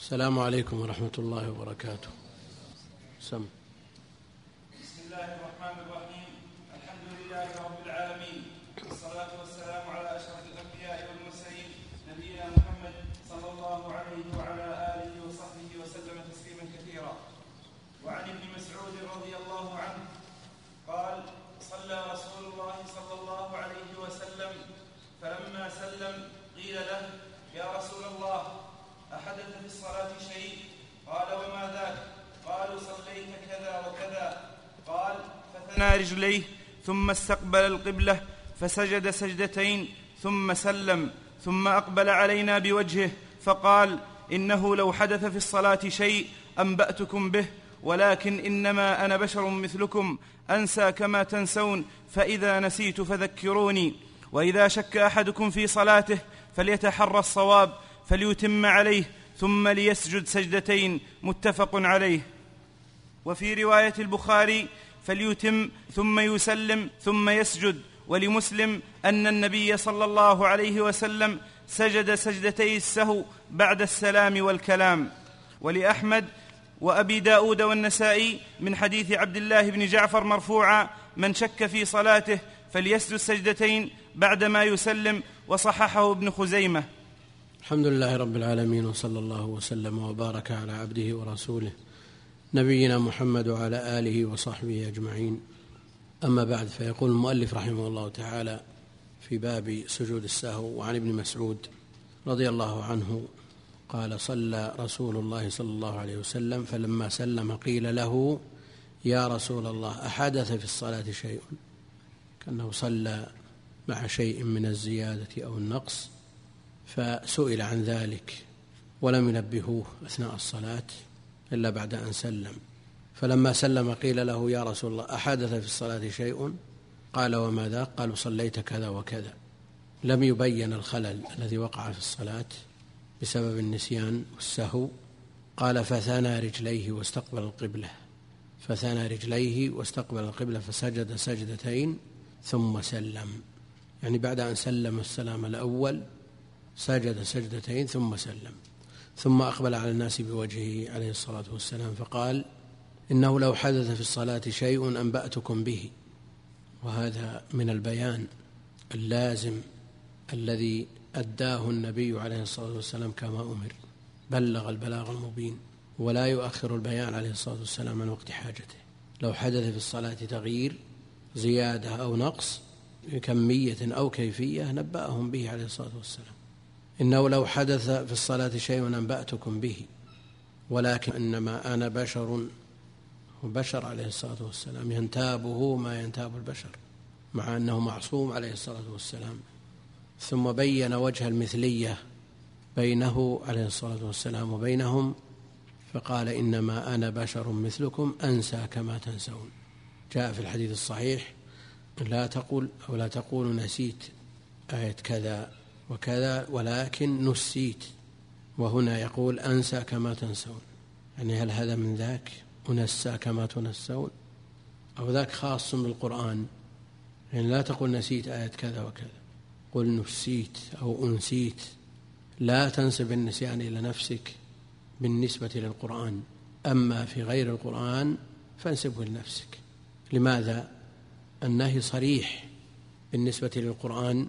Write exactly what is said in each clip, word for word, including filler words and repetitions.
السلام عليكم ورحمة الله وبركاته. سم. بسم الله الرحمن الرحيم. الحمد لله رب العالمين، والصلاة والسلام على أشرف الأنبياء والمرسلين نبينا محمد صلى الله عليه وعلى آله وصحبه وسلم تسليما كثيرا. وعن ابن مسعود رضي الله عنه قال: صلى رسول الله صلى الله عليه وسلم فلما سلم قيل له: يا رسول الله، أحدث في الصلاة شيء؟ قال: وما ذاك؟ قالوا: صليت كذا وكذا. قال: فثنى رجليه ثم استقبل القبلة فسجد سجدتين ثم سلم، ثم أقبل علينا بوجهه فقال: إنه لو حدث في الصلاة شيء أنبأتكم به، ولكن إنما أنا بشر مثلكم أنسى كما تنسون، فإذا نسيت فذكروني. وإذا شك أحدكم في صلاته فليتحرى الصواب فليتم عليه ثم ليسجد سجدتين، متفق عليه. وفي رواية البخاري: فليتم ثم يسلم ثم يسجد. ولمسلم أن النبي صلى الله عليه وسلم سجد سجدتي السهو بعد السلام والكلام. ولأحمد وأبي داود والنسائي من حديث عبد الله بن جعفر مرفوعا: من شك في صلاته فليسجد سجدتين بعدما يسلم، وصححه ابن خزيمة. الحمد لله رب العالمين، وصلى الله وسلم وبارك على عبده ورسوله نبينا محمد وعلى آله وصحبه أجمعين. أما بعد، فيقول المؤلف رحمه الله تعالى في باب سجود السهو: وعن ابن مسعود رضي الله عنه قال: صلى رسول الله صلى الله عليه وسلم فلما سلم قيل له: يا رسول الله، أحدث في الصلاة شيء؟ كأنه صلى مع شيء من الزيادة أو النقص، فسئل عن ذلك ولم ينبهوه أثناء الصلاة إلا بعد أن سلم. فلما سلم قيل له: يا رسول الله، أحدث في الصلاة شيء؟ قال: وما ذاك؟ قالوا: صليت كذا وكذا. لم يبين الخلل الذي وقع في الصلاة بسبب النسيان والسهو. قال: فثنى رجليه واستقبل القبلة فثنى رجليه واستقبل القبلة فسجد سجدتين ثم سلم، يعني بعد أن سلم السلام الأول سجد سجدتين ثم سلم، ثم أقبل على الناس بوجهه عليه الصلاة والسلام فقال: إنه لو حدث في الصلاة شيء أنبأتكم به. وهذا من البيان اللازم الذي أداه النبي عليه الصلاة والسلام كما أمر، بلغ البلاغ المبين، ولا يؤخر البيان عليه الصلاة والسلام عن وقت حاجته. لو حدث في الصلاة تغيير، زيادة أو نقص، كمية أو كيفية، نبأهم به عليه الصلاة والسلام. إنه لو حدث في الصلاة شيء أنبأتكم به، ولكن إنما أنا بشر. وبشر عليه الصلاة والسلام ينتابه ما ينتاب البشر، مع أنه معصوم عليه الصلاة والسلام. ثم بين وجه المثلية بينه عليه الصلاة والسلام وبينهم، فقال: إنما أنا بشر مثلكم أنسى كما تنسون. جاء في الحديث الصحيح: لا تقول أو لا تقول نسيت آية كذا وكذا، ولكن نسيت. وهنا يقول: أنسى كما تنسون، يعني هل هذا من ذاك؟ أنسى كما تنسون، أو ذاك خاص بالقرآن؟ يعني لا تقول نسيت آية كذا وكذا، قل نسيت أو أنسيت. لا تنسب النسيان إلى نفسك بالنسبة للقرآن، أما في غير القرآن فانسبه لنفسك. لماذا؟ النهي صريح بالنسبة للقرآن،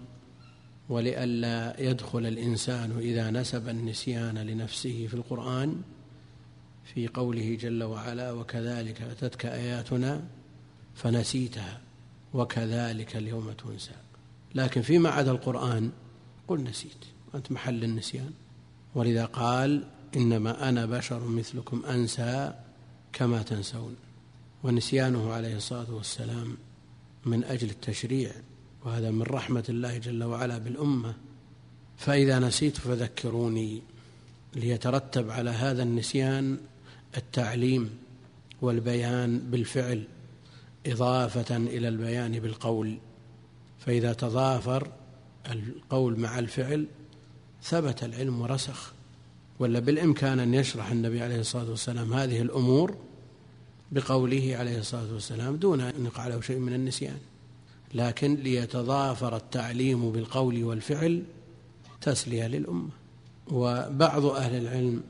ولئلا يدخل الإنسان إذا نسب النسيان لنفسه في القرآن في قوله جل وعلا: وكذلك أتتك آياتنا فنسيتها وكذلك اليوم تنسى. لكن فيما عدا القرآن قل نسيت، أنت محل النسيان. ولذا قال: إنما أنا بشر مثلكم أنسى كما تنسون. ونسيانه عليه الصلاة والسلام من أجل التشريع، وهذا من رحمة الله جل وعلا بالأمة. فإذا نسيت فذكروني، ليترتب على هذا النسيان التعليم والبيان بالفعل إضافة إلى البيان بالقول. فإذا تضافر القول مع الفعل ثبت العلم ورسخ. ولا بالإمكان أن يشرح النبي عليه الصلاة والسلام هذه الأمور بقوله عليه الصلاة والسلام دون أن يقع له شيء من النسيان، لكن ليتضافر التعليم بالقول والفعل تسلية للأمة. وبعض أهل العلم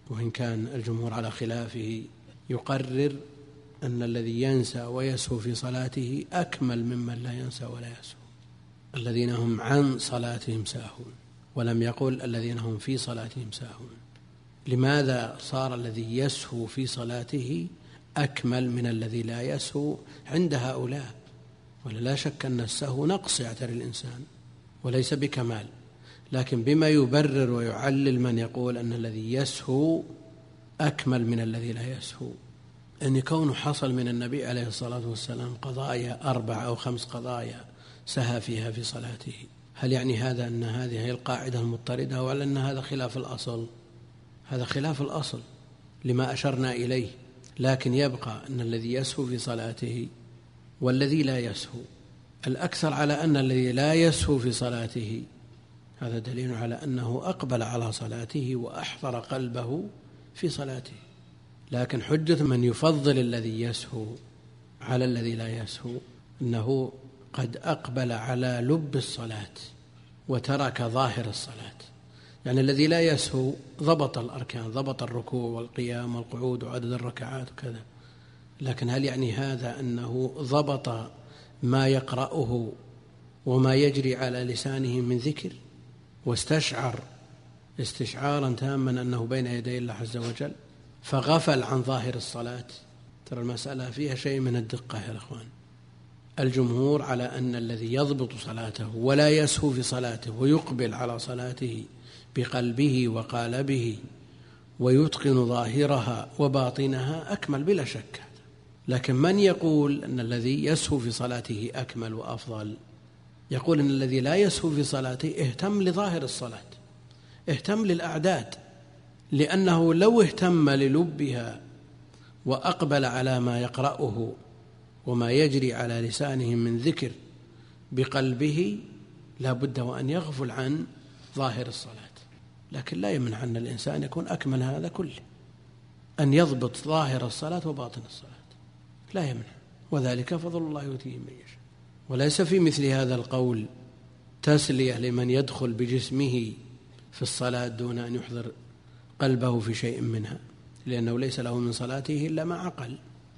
وإن كان الجمهور على خلافه يقرر أن الذي ينسى ويسهو في صلاته أكمل ممن لا ينسى ولا يسهو، الذين هم عن صلاتهم ساهون، ولم يقل الذين هم في صلاتهم ساهون. لماذا صار الذي يسهو في صلاته أكمل من الذي لا يسهو عند هؤلاء؟ ولا شك أن السهو نقص يعتري الإنسان وليس بكمال، لكن بما يبرر ويعلل من يقول أن الذي يسهو أكمل من الذي لا يسهو، أن كونه حصل من النبي عليه الصلاة والسلام قضايا أربع أو خمس قضايا سهى فيها في صلاته. هل يعني هذا أن هذه هي القاعدة المضطردة، ولا أن هذا خلاف الأصل؟ هذا خلاف الأصل لما أشرنا إليه، لكن يبقى أن الذي يسهو في صلاته والذي لا يسهو. الأكثر على أن الذي لا يسهو في صلاته هذا دليل على أنه أقبل على صلاته وأحضر قلبه في صلاته. لكن حجة من يفضل الذي يسهو على الذي لا يسهو أنه قد أقبل على لب الصلاة وترك ظاهر الصلاة. يعني الذي لا يسهو ضبط الأركان، ضبط الركوع والقيام والقعود وعدد الركعات وكذا، لكن هل يعني هذا أنه ضبط ما يقرأه وما يجري على لسانه من ذكر واستشعر استشعارا تاما أنه بين يدي الله عز وجل فغفل عن ظاهر الصلاة؟ ترى المسألة فيها شيء من الدقة يا أخوان. الجمهور على أن الذي يضبط صلاته ولا يسهو في صلاته ويقبل على صلاته بقلبه وقالبه ويتقن ظاهرها وباطنها أكمل بلا شك. لكن من يقول أن الذي يسهو في صلاته أكمل وأفضل يقول أن الذي لا يسهو في صلاته اهتم لظاهر الصلاة، اهتم للأعداد، لأنه لو اهتم للبها وأقبل على ما يقرأه وما يجري على لسانه من ذكر بقلبه لا بد وأن يغفل عن ظاهر الصلاة. لكن لا يمنع أن الإنسان يكون أكمل هذا كله، أن يضبط ظاهر الصلاة وباطن الصلاة لا يمنع، وذلك فضل الله يؤتيه من يشاء. وليس في مثل هذا القول تسلية لمن يدخل بجسمه في الصلاة دون أن يحضر قلبه في شيء منها، لأنه ليس له من صلاته إلا ما عقل،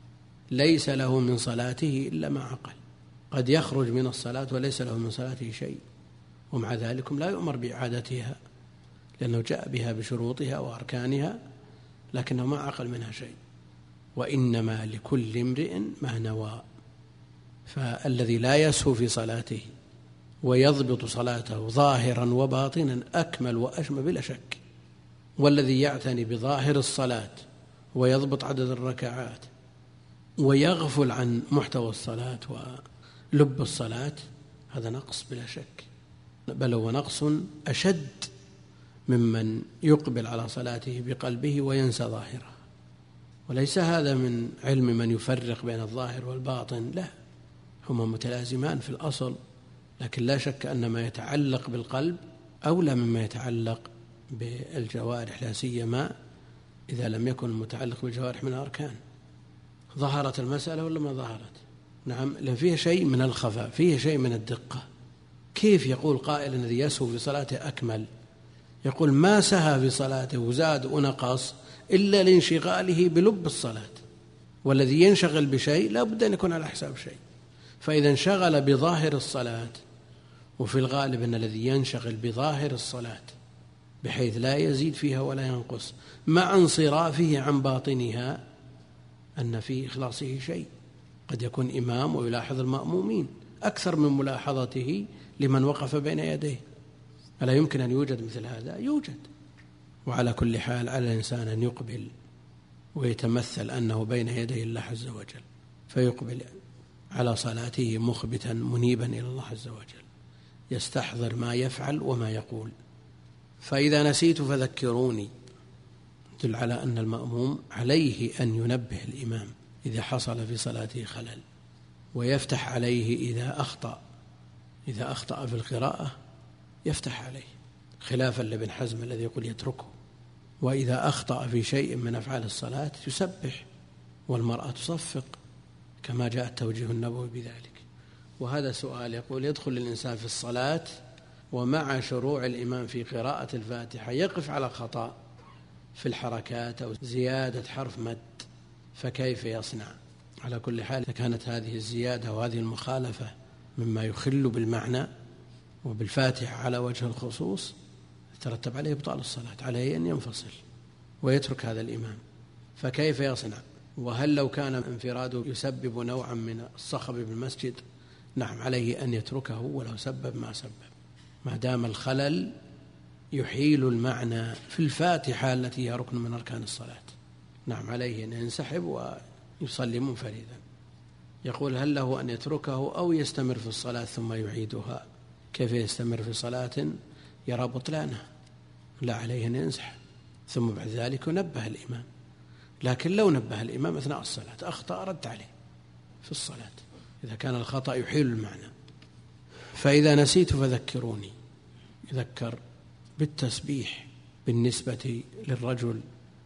ليس له من صلاته إلا ما عقل. قد يخرج من الصلاة وليس له من صلاته شيء، ومع ذلك لا يؤمر بإعادتها لأنه جاء بها بشروطها وأركانها، لكنه ما عقل منها شيء. وإنما لكل امرئ ما نوى. فالذي لا يسهو في صلاته ويضبط صلاته ظاهرا وباطنا أكمل وأشمل بلا شك، والذي يعتني بظاهر الصلاة ويضبط عدد الركعات ويغفل عن محتوى الصلاة ولب الصلاة هذا نقص بلا شك، بل هو نقص أشد ممن يقبل على صلاته بقلبه وينسى ظاهره. وليس هذا من علم من يفرق بين الظاهر والباطن، لا، هما متلازمان في الأصل، لكن لا شك أن ما يتعلق بالقلب أولى مما يتعلق بالجوارح، لا سيما إذا لم يكن المتعلق بالجوارح من الأركان. ظهرت المسألة ولا ما ظهرت؟ نعم، لأن فيها شيء من الخفاء، فيها شيء من الدقة. كيف يقول قائل الذي يسهو في صلاته أكمل؟ يقول ما سهى في صلاته وزاد ونقص إلا لانشغاله بلب الصلاة، والذي ينشغل بشيء لا بد أن يكون على حساب شيء. فإذا انشغل بظاهر الصلاة، وفي الغالب أن الذي ينشغل بظاهر الصلاة بحيث لا يزيد فيها ولا ينقص مع انصرافه عن باطنها، أن في إخلاصه شيء. قد يكون إمام ويلاحظ المأمومين أكثر من ملاحظته لمن وقف بين يديه، ألا يمكن أن يوجد مثل هذا؟ يوجد. وعلى كل حال على الإنسان أن يقبل ويتمثل أنه بين يدي الله عز وجل، فيقبل على صلاته مخبتا منيبا إلى الله عز وجل، يستحضر ما يفعل وما يقول. فإذا نسيت فذكروني، يدل على أن المأموم عليه أن ينبه الإمام إذا حصل في صلاته خلل، ويفتح عليه إذا أخطأ، إذا أخطأ في القراءة يفتح عليه، خلافا لابن حزم الذي يقول يتركه. وإذا أخطأ في شيء من أفعال الصلاة يسبح، والمرأة تصفق كما جاء التوجيه النبوي بذلك. وهذا سؤال، يقول يدخل الإنسان في الصلاة ومع شروع الإمام في قراءة الفاتحة يقف على خطأ في الحركات أو زيادة حرف مد، فكيف يصنع؟ على كل حال إذا كانت هذه الزيادة وهذه المخالفة مما يخل بالمعنى وبالفاتحة على وجه الخصوص ترتب عليه إبطال الصلاة، عليه أن ينفصل ويترك هذا الإمام. فكيف يصنع؟ وهل لو كان انفراده يسبب نوعا من الصخب بالمسجد؟ نعم، عليه أن يتركه ولو سبب ما سبب، ما دام الخلل يحيل المعنى في الفاتحة التي هي ركن من أركان الصلاة. نعم، عليه أن ينسحب ويصلي منفردا. يقول هل له أن يتركه أو يستمر في الصلاة ثم يعيدها؟ كيف يستمر في صلاة يرى بطلانها؟ لا، عليه أن ينسحب ثم بعد ذلك ينبه الإمام. لكن لو نبه الإمام أثناء الصلاة أخطأ رد عليه في الصلاة إذا كان الخطأ يحيل المعنى. فإذا نسيت فذكروني، يذكر بالتسبيح بالنسبة للرجل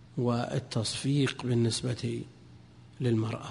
والتصفيق بالنسبة للمرأة.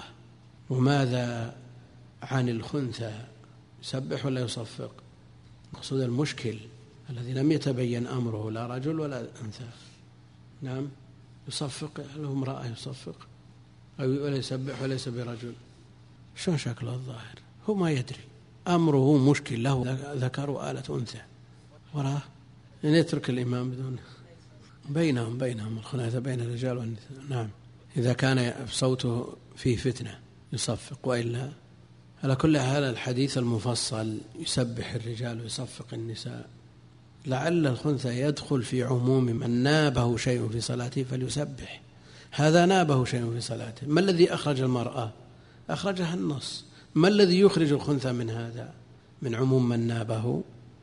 وماذا عن الخنثى؟ يسبح ولا يصفق؟ مقصود المشكل الذي لم يتبين أمره لا رجل ولا أنثى. نعم، يصفق، له امرأة يصفق أو ولا يسبح وليس برجل، شو شكله الظاهر؟ هو ما يدري، أمره مشكل، له ذكر وآلة أنثى وراه، أن يترك الإمام بدون بينهم بينهم الخناثة بين الرجال والنساء. نعم، إذا كان صوته فيه فتنة يصفق، وإلا على كل حال الحديث المفصل يسبح الرجال ويصفق النساء، لعل الخنثى يدخل في عموم من نابه شيء في صلاته فليسبح. هذا نابه شيء في صلاته، ما الذي أخرج المرأة؟ أخرجها النص. ما الذي يخرج الخنثى من هذا؟ من عموم من نابه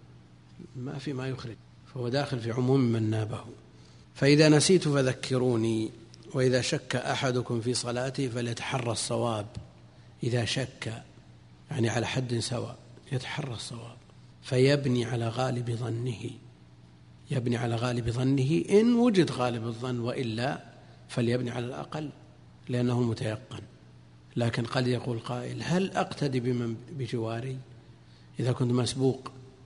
ما في ما يخرج، فهو داخل في عموم من نابه. فإذا نسيت فذكروني، وإذا شك أحدكم في صلاته فليتحرى الصواب. إذا شك يعني على حد سواء يتحرى الصواب، فيبني على غالب ظنه، يبني على غالب ظنه إن وجد غالب الظن، وإلا فليبني على الأقل لأنه المتيقن. لكن قد يقول قائل هل أقتدي بمن بجواري؟ إذا كنت مسبوق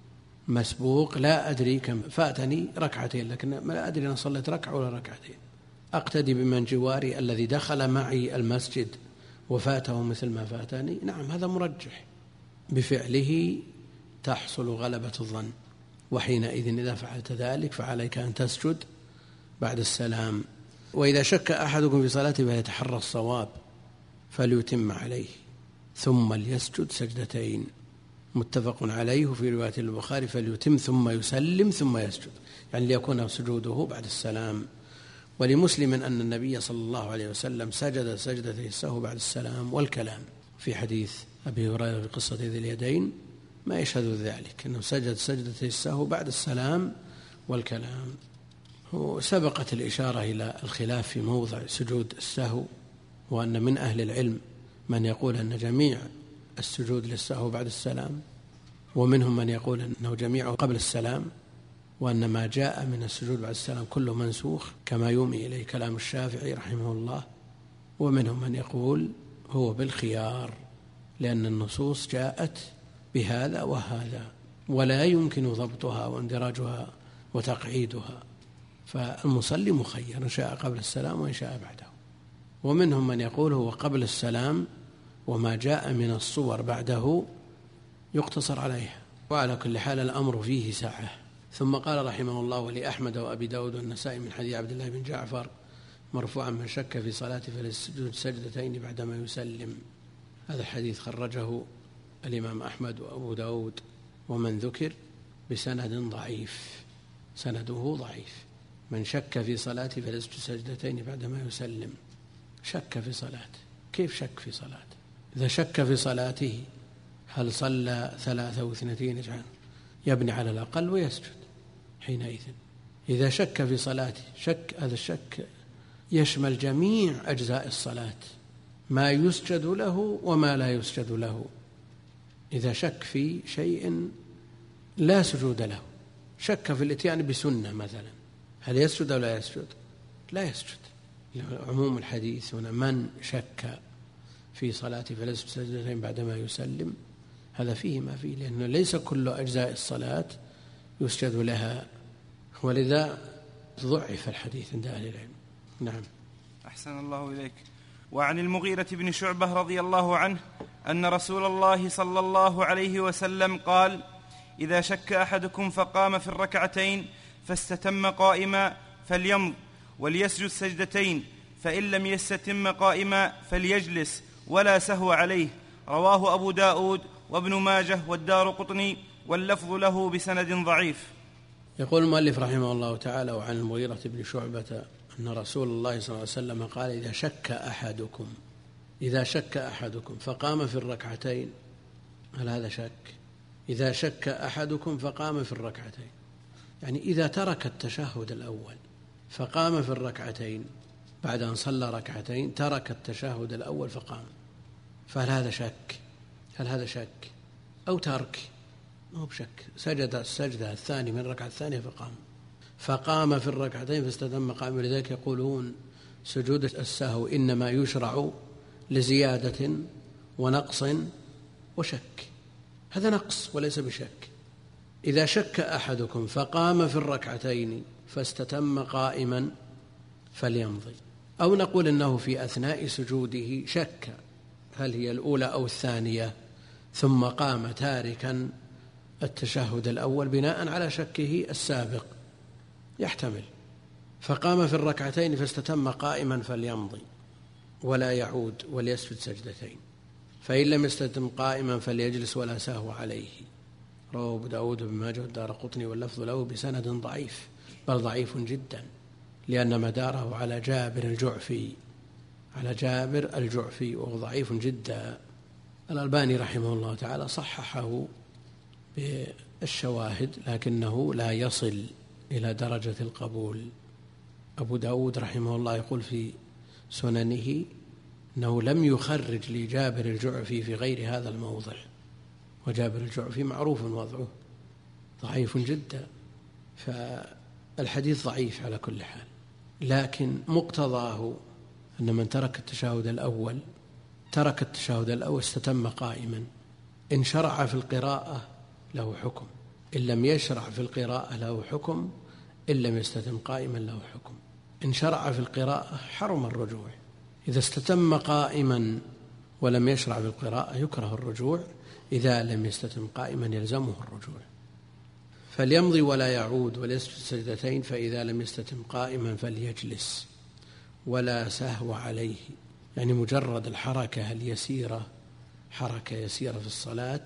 مسبوق لا أدري كم فاتني ركعتين، لكن لا أدري أنا صليت ركعة ولا ركعتين، أقتدي بمن جواري الذي دخل معي المسجد وفاته مثل ما فاتني؟ نعم، هذا مرجح، بفعله تحصل غلبة الظن، وحينئذ إذا فعلت ذلك فعليك أن تسجد بعد السلام. وإذا شك أحدكم في صلاته فليتحرى الصواب فليتم عليه ثم ليسجد سجدتين، متفق عليه في رواية البخاري فليتم ثم يسلم ثم يسجد، يعني ليكون سجوده بعد السلام. ولمسلم أن النبي صلى الله عليه وسلم سجد سجدتي السهو بعد السلام والكلام، في حديث أبي هريرة في قصة ذي اليدين ما يشهد ذلك، أنه سجد سجدتي السهو بعد السلام والكلام. وسبقت الإشارة إلى الخلاف في موضع سجود السهو، وأن من أهل العلم من يقول أن جميع السجود للسهو بعد السلام، ومنهم من يقول أنه جميعه قبل السلام، وأن ما جاء من السجود بعد السلام كله منسوخ كما يومي إليه كلام الشافعي رحمه الله. ومنهم من يقول هو بالخيار، لأن النصوص جاءت بهذا وهذا ولا يمكن ضبطها واندراجها وتقعيدها، فالمصلي مخير إن شاء قبل السلام وإن شاء بعده. ومنهم من يقول هو قبل السلام وما جاء من الصور بعده يقتصر عليها. وعلى كل حال الأمر فيه سعة. ثم قال رحمه الله ولأحمد وأبي داود والنسائي من حديث عبد الله بن جعفر مرفوعا من شك في صلاته فليسجد سجدتين بعدما يسلم. هذا الحديث خرجه الإمام أحمد وأبو داود ومن ذكر بسند ضعيف، سنده ضعيف. من شك في صلاته فليسجد سجدتين بعدما يسلم. شك في صلاته، كيف شك في صلاته؟ إذا شك في صلاته هل صلى ثلاثة واثنتين يجعل يبني على الأقل ويسجد حينئذ. إذا شك في صلاته، شك هذا الشك يشمل جميع أجزاء الصلاة، ما يسجد له وما لا يسجد له. إذا شك في شيء لا سجود له، شك في الاتيان بسنة مثلا، هل يسجد أو لا يسجد؟ لا يسجد. عموم الحديث هنا من شك في صلاته فليسجد سجدتين بعدما يسلم، هذا فيه ما فيه، لأنه ليس كل أجزاء الصلاة يسجد لها. ولذا ضعف الحديث عند أهل العلم. نعم. أحسن الله إليك. وعن المغيرة بن شعبة رضي الله عنه أن رسول الله صلى الله عليه وسلم قال: إذا شك أحدكم فقام في الركعتين فاستتم قائما فليمض وليسجد سجدتين، فإن لم يستتم قائما فليجلس ولا سهو عليه. رواه أبو داود وابن ماجه والدارقطني واللفظ له بسند ضعيف. يقول المؤلف رحمه الله تعالى: وعن المغيرة بن شعبة أن رسول الله صلى الله عليه وسلم قال: إذا شك أحدكم إذا شك أحدكم فقام في الركعتين. هل هذا شك؟ إذا شك أحدكم فقام في الركعتين، يعني إذا ترك التشهد الأول فقام في الركعتين بعد أن صلى ركعتين، ترك التشهد الأول فقام، فهل هذا شك؟ هل هذا شك أو ترك؟ مو بشك، سجد السجدة الثانية من الركعة الثانية فقام فقام في الركعتين فاستتم قائما. لذلك يقولون سجود السهو إنما يشرع لزيادة ونقص وشك، هذا نقص وليس بشك. إذا شك أحدكم فقام في الركعتين فاستتم قائما فليمضي. أو نقول إنه في أثناء سجوده شك هل هي الأولى أو الثانية، ثم قام تاركا التشهد الأول بناء على شكه السابق، يحتمل، فقام في الركعتين فاستتم قائما فليمضي ولا يعود وليسجد سجدتين، فإن لم يستتم قائما فليجلس ولا سهو عليه. رواه أبو داود بن ماجه والدارقطني واللفظ له بسند ضعيف، بل ضعيف جدا، لأن مداره على جابر الجعفي على جابر الجعفي وهو ضعيف جدا. الألباني رحمه الله تعالى صححه بالشواهد لكنه لا يصل إلى درجة القبول. أبو داود رحمه الله يقول في سننه أنه لم يخرج لجابر الجعفي في غير هذا الموضع، وجابر الجعفي معروف وضعه ضعيف جدا، فالحديث ضعيف على كل حال. لكن مقتضاه أن من ترك التشهد الأول ترك التشهد الأول استتم قائما، إن شرع في القراءة له حكم، إن لم يشرع في القراءة له حكم، إن لم يستتم قائما له حكم. إن شرع في القراءة حرم الرجوع، إذا استتم قائما ولم يشرع في القراءة يكره الرجوع، إذا لم يستتم قائما يلزمه الرجوع. فليمضي ولا يعود وليسجد سجدتين، فإذا لم يستتم قائما فليجلس ولا سهو عليه، يعني مجرد الحركة اليسيرة، حركة يسيرة في الصلاة،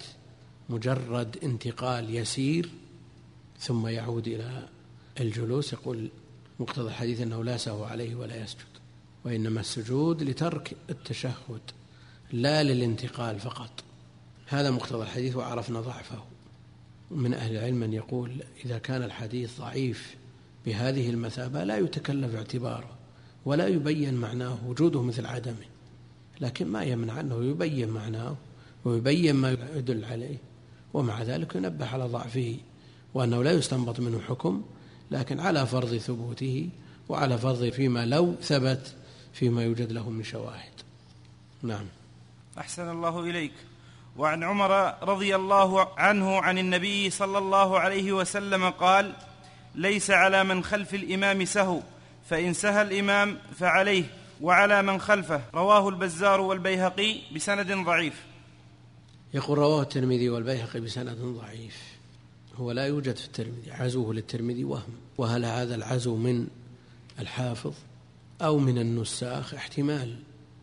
مجرد انتقال يسير ثم يعود إلى الجلوس، يقول مقتضى الحديث أنه لا سهو عليه ولا يسجد، وإنما السجود لترك التشهد لا للانتقال فقط. هذا مقتضى الحديث وعرفنا ضعفه. من أهل العلم من يقول إذا كان الحديث ضعيف بهذه المثابة لا يتكلف اعتباره ولا يبين معناه، وجوده مثل عدمه، لكن ما يمنع أنه يبين معناه ويبين ما يدل عليه، ومع ذلك ينبه على ضعفه وأنه لا يستنبط منه حكم، لكن على فرض ثبوته وعلى فرض فيما لو ثبت فيما يوجد له من شواهد. نعم. أحسن الله إليك. وعن عمر رضي الله عنه عن النبي صلى الله عليه وسلم قال: ليس على من خلف الإمام سهو، فإن سهى الإمام فعليه وعلى من خلفه. رواه البزار والبيهقي بسند ضعيف. يقول رواه الترمذي والبيهقي بسند ضعيف، هو لا يوجد في الترمذي، عزوه للترمذي وهم، وهل هذا العزو من الحافظ أو من النساخ؟ احتمال،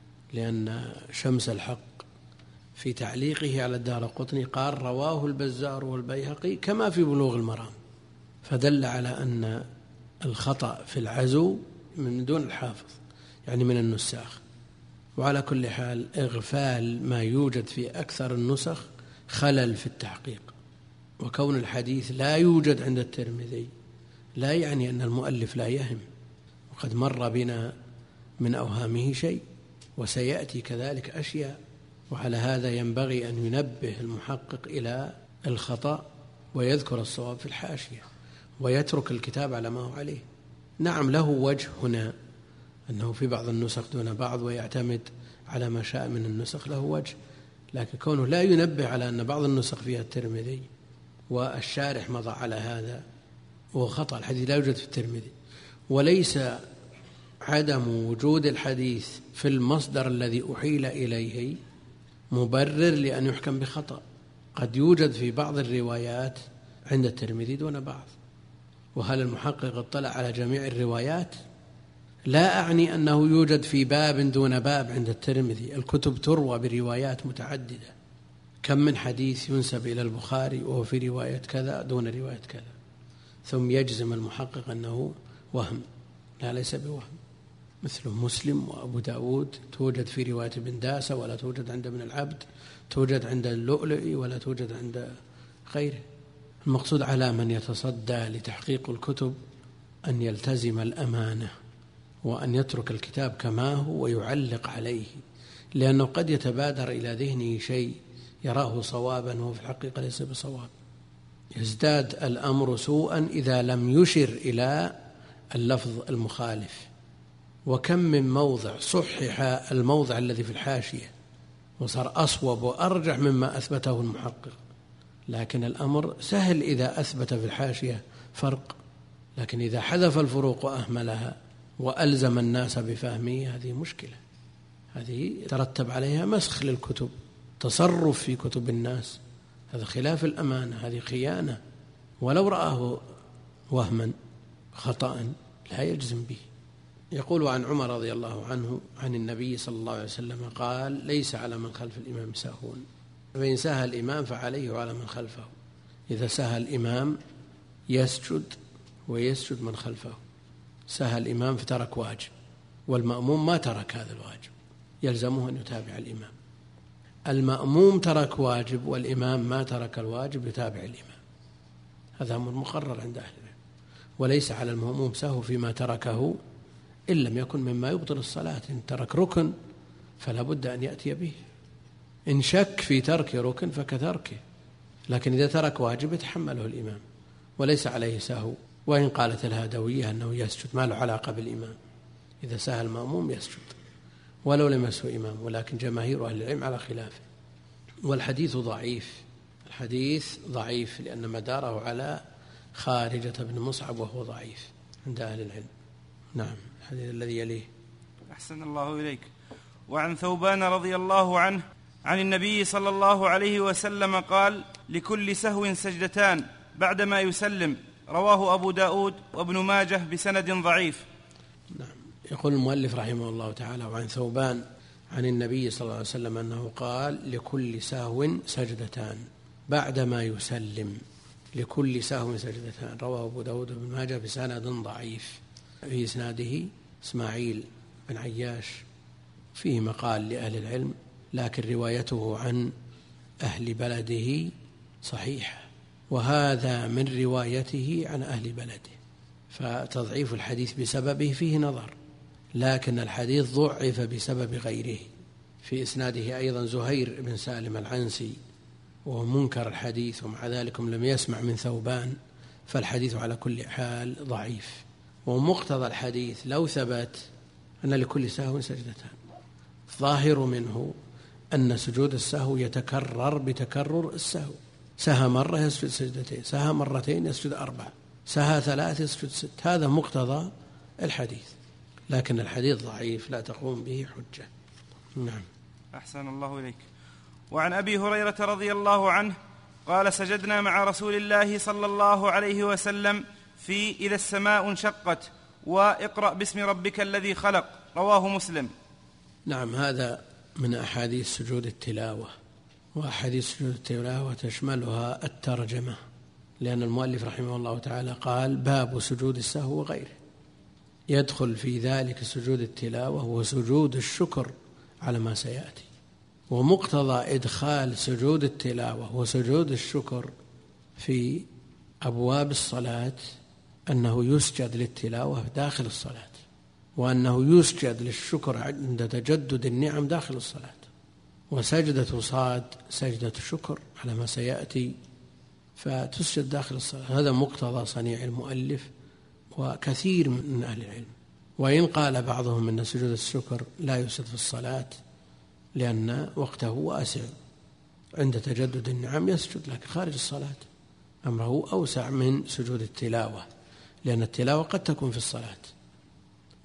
لأن شمس الحق في تعليقه على الدارقطني قال رواه البزار والبيهقي كما في بلوغ المرام، فدل على أن الخطأ في العزو من دون الحافظ، يعني من النساخ. وعلى كل حال إغفال ما يوجد في أكثر النسخ خلل في التحقيق، وكون الحديث لا يوجد عند الترمذي لا يعني أن المؤلف لا يهم، وقد مر بنا من أوهامه شيء وسيأتي كذلك أشياء، وعلى هذا ينبغي أن ينبه المحقق إلى الخطأ ويذكر الصواب في الحاشية ويترك الكتاب على ما هو عليه. نعم له وجه هنا أنه في بعض النسخ دون بعض ويعتمد على ما شاء من النسخ، له وجه، لكن كونه لا ينبه على أن بعض النسخ فيها الترمذي والشارح مضى على هذا وهو خطأ، الحديث لا يوجد في الترمذي، وليس عدم وجود الحديث في المصدر الذي أحيل إليه مبرر لأن يحكم بخطأ. قد يوجد في بعض الروايات عند الترمذي دون بعض. وهل المحقق اطلع على جميع الروايات؟ لا أعني أنه يوجد في باب دون باب عند الترمذي. الكتب تروى بروايات متعددة، كم من حديث ينسب إلى البخاري وهو في رواية كذا دون رواية كذا، ثم يجزم المحقق أنه وهم. لا، ليس بوهم. مثل مسلم وأبو داود توجد في رواية ابن داسة ولا توجد عند ابن العبد، توجد عند اللؤلؤي ولا توجد عند غيره. المقصود على من يتصدى لتحقيق الكتب أن يلتزم الأمانة وأن يترك الكتاب كما هو ويعلق عليه، لأنه قد يتبادر إلى ذهنه شيء يراه صوابا وهو في الحقيقة ليس بصواب. يزداد الأمر سوءا إذا لم يشر إلى اللفظ المخالف. وكم من موضع صحح الموضع الذي في الحاشية وصار أصوب وأرجح مما أثبته المحقق، لكن الأمر سهل إذا أثبت في الحاشية فرق، لكن إذا حذف الفروق وأهملها وألزم الناس بفهمه هذه مشكلة. هذه ترتب عليها مسخ للكتب، تصرف في كتب الناس، هذا خلاف الأمانة، هذه خيانة. ولو رآه وهما خطأ لا يجزم به. يقول عن عمر رضي الله عنه عن النبي صلى الله عليه وسلم قال: ليس على من خلف الإمام سهو، فإن سهى الإمام فعليه وعلى من خلفه. إذا سهى الإمام يسجد ويسجد من خلفه. سهى الإمام فترك واجب، والمأموم ما ترك هذا الواجب، يلزمه أن يتابع الإمام. المأموم ترك واجب والإمام ما ترك الواجب يتابع الإمام. هذا أمر مقرر عند أهل العلم. وليس على المأموم سهو فيما تركه إن لم يكن مما يبطل الصلاة. إن ترك ركن فلا بد أن يأتي به. إن شك في ترك ركن فكتركه، لكن إذا ترك واجب يتحمله الإمام وليس عليه سهو. وإن قالت الهادوية أنه يسجد ما له علاقة بالإمام، إذا سهى المأموم يسجد ولو لم يسهو إمام، ولكن جماهير أهل العلم على خلافه. والحديث ضعيف، الحديث ضعيف لأن مداره على خارجة بن مصعب وهو ضعيف عند أهل العلم. نعم. الحديث الذي يليه. أحسن الله إليك. وعن ثوبان رضي الله عنه عن النبي صلى الله عليه وسلم قال: لكل سهو سجدتان بعدما يسلم. رواه أبو داود وابن ماجه بسند ضعيف. نعم. يقول المؤلف رحمه الله تعالى: وعن ثوبان عن النبي صلى الله عليه وسلم أنه قال: لكل سهو سجدتان بعدما يسلم. لكل سهو سجدتان. رواه أبو داود وابن ماجه بسند ضعيف. في إسناده إسماعيل بن عياش، فيه مقال لأهل العلم، لكن روايته عن أهل بلده صحيحة، وهذا من روايته عن أهل بلده، فتضعيف الحديث بسببه فيه نظر، لكن الحديث ضعف بسبب غيره. في إسناده أيضا زهير بن سالم العنسي وهو منكر الحديث، ومع ذلك لم يسمع من ثوبان، فالحديث على كل حال ضعيف. ومقتضى الحديث لو ثبت أن لكل سهو سجدتان، ظاهر منه أن سجود السهو يتكرر بتكرر السهو. سهى مرة يسجد سجدتين، سهى مرتين يسجد أربع، سهى ثلاث يسجد ست. هذا مقتضى الحديث، لكن الحديث ضعيف لا تقوم به حجة. نعم. أحسن الله إليك. وعن أبي هريرة رضي الله عنه قال: سجدنا مع رسول الله صلى الله عليه وسلم في إذا السماء انشقت واقرأ باسم ربك الذي خلق. رواه مسلم. نعم. هذا من أحاديث سجود التلاوة، وأحاديث سجود التلاوة تشملها الترجمة، لأن المؤلف رحمه الله تعالى قال: باب سجود السهو وغيره. يدخل في ذلك سجود التلاوة وسجود الشكر على ما سيأتي. ومقتضى إدخال سجود التلاوة وسجود الشكر في أبواب الصلاة أنه يسجد للتلاوة داخل الصلاة، وأنه يسجد للشكر عند تجدد النعم داخل الصلاة. وسجدة صاد سجدة شكر على ما سيأتي، فتسجد داخل الصلاة. هذا مقتضى صنيع المؤلف وكثير من أهل العلم. وإن قال بعضهم أن سجود الشكر لا يسجد في الصلاة لأن وقته واسع، عند تجدد النعم يسجد، لكن خارج الصلاة أمره أوسع من سجود التلاوة، لأن التلاوة قد تكون في الصلاة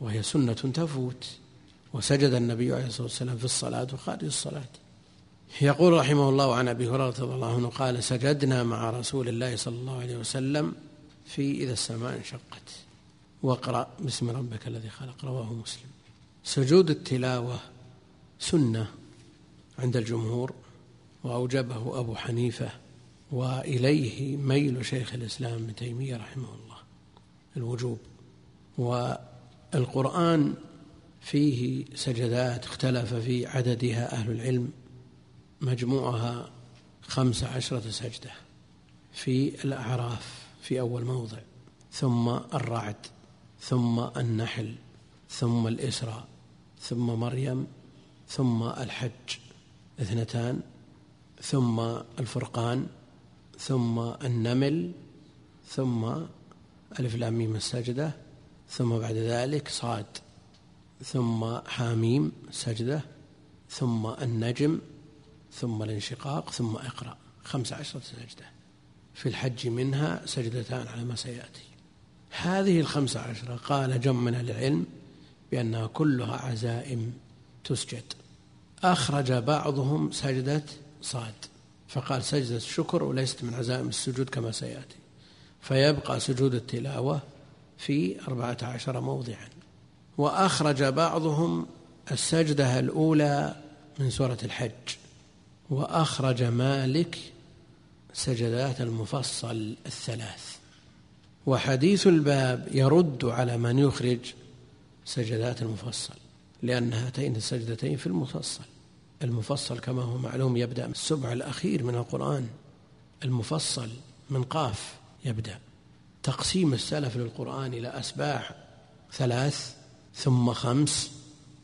وهي سنة تفوت، وسجد النبي عليه الصلاة والسلام في الصلاة وخارج الصلاة. يقول رحمه الله عن أبي هريرة رضي الله عنه قال: سجدنا مع رسول الله صلى الله عليه وسلم في إذا السماء انشقت واقرأ باسم ربك الذي خلق، رواه مسلم. سجود التلاوة سنة عند الجمهور، وأوجبه أبو حنيفة، وإليه ميل شيخ الإسلام ابن تيمية رحمه الله الوجوب. والقرآن فيه سجدات اختلف في عددها أهل العلم، مجموعها خمس عشرة سجدة في الأعراف في أول موضع، ثم الرعد، ثم النحل، ثم الإسراء، ثم مريم، ثم الحج اثنتان، ثم الفرقان، ثم النمل، ثم ألف لام ميم السجدة، ثم بعد ذلك صاد، ثم حاميم سجدة، ثم النجم، ثم الانشقاق، ثم اقرأ. خمس عشرة سجدة في الحج، منها سجدتان على ما سيأتي. هذه الخمس عشرة قال جمع من العلم بأنها كلها عزائم تسجد. أخرج بعضهم سجدة صاد فقال سجدة الشكر وليست من عزائم السجود كما سيأتي، فيبقى سجود التلاوة في أربعة عشر موضعا. وأخرج بعضهم السجدة الأولى من سورة الحج، وأخرج مالك سجدات المفصل الثلاث. وحديث الباب يرد على من يخرج سجدات المفصل، لأن هاتين السجدتين في المفصل. المفصل كما هو معلوم يبدأ من السبع الأخير من القرآن، المفصل من قاف يبدأ. تقسيم السلف للقرآن إلى أسباع ثلاث، ثم خمس،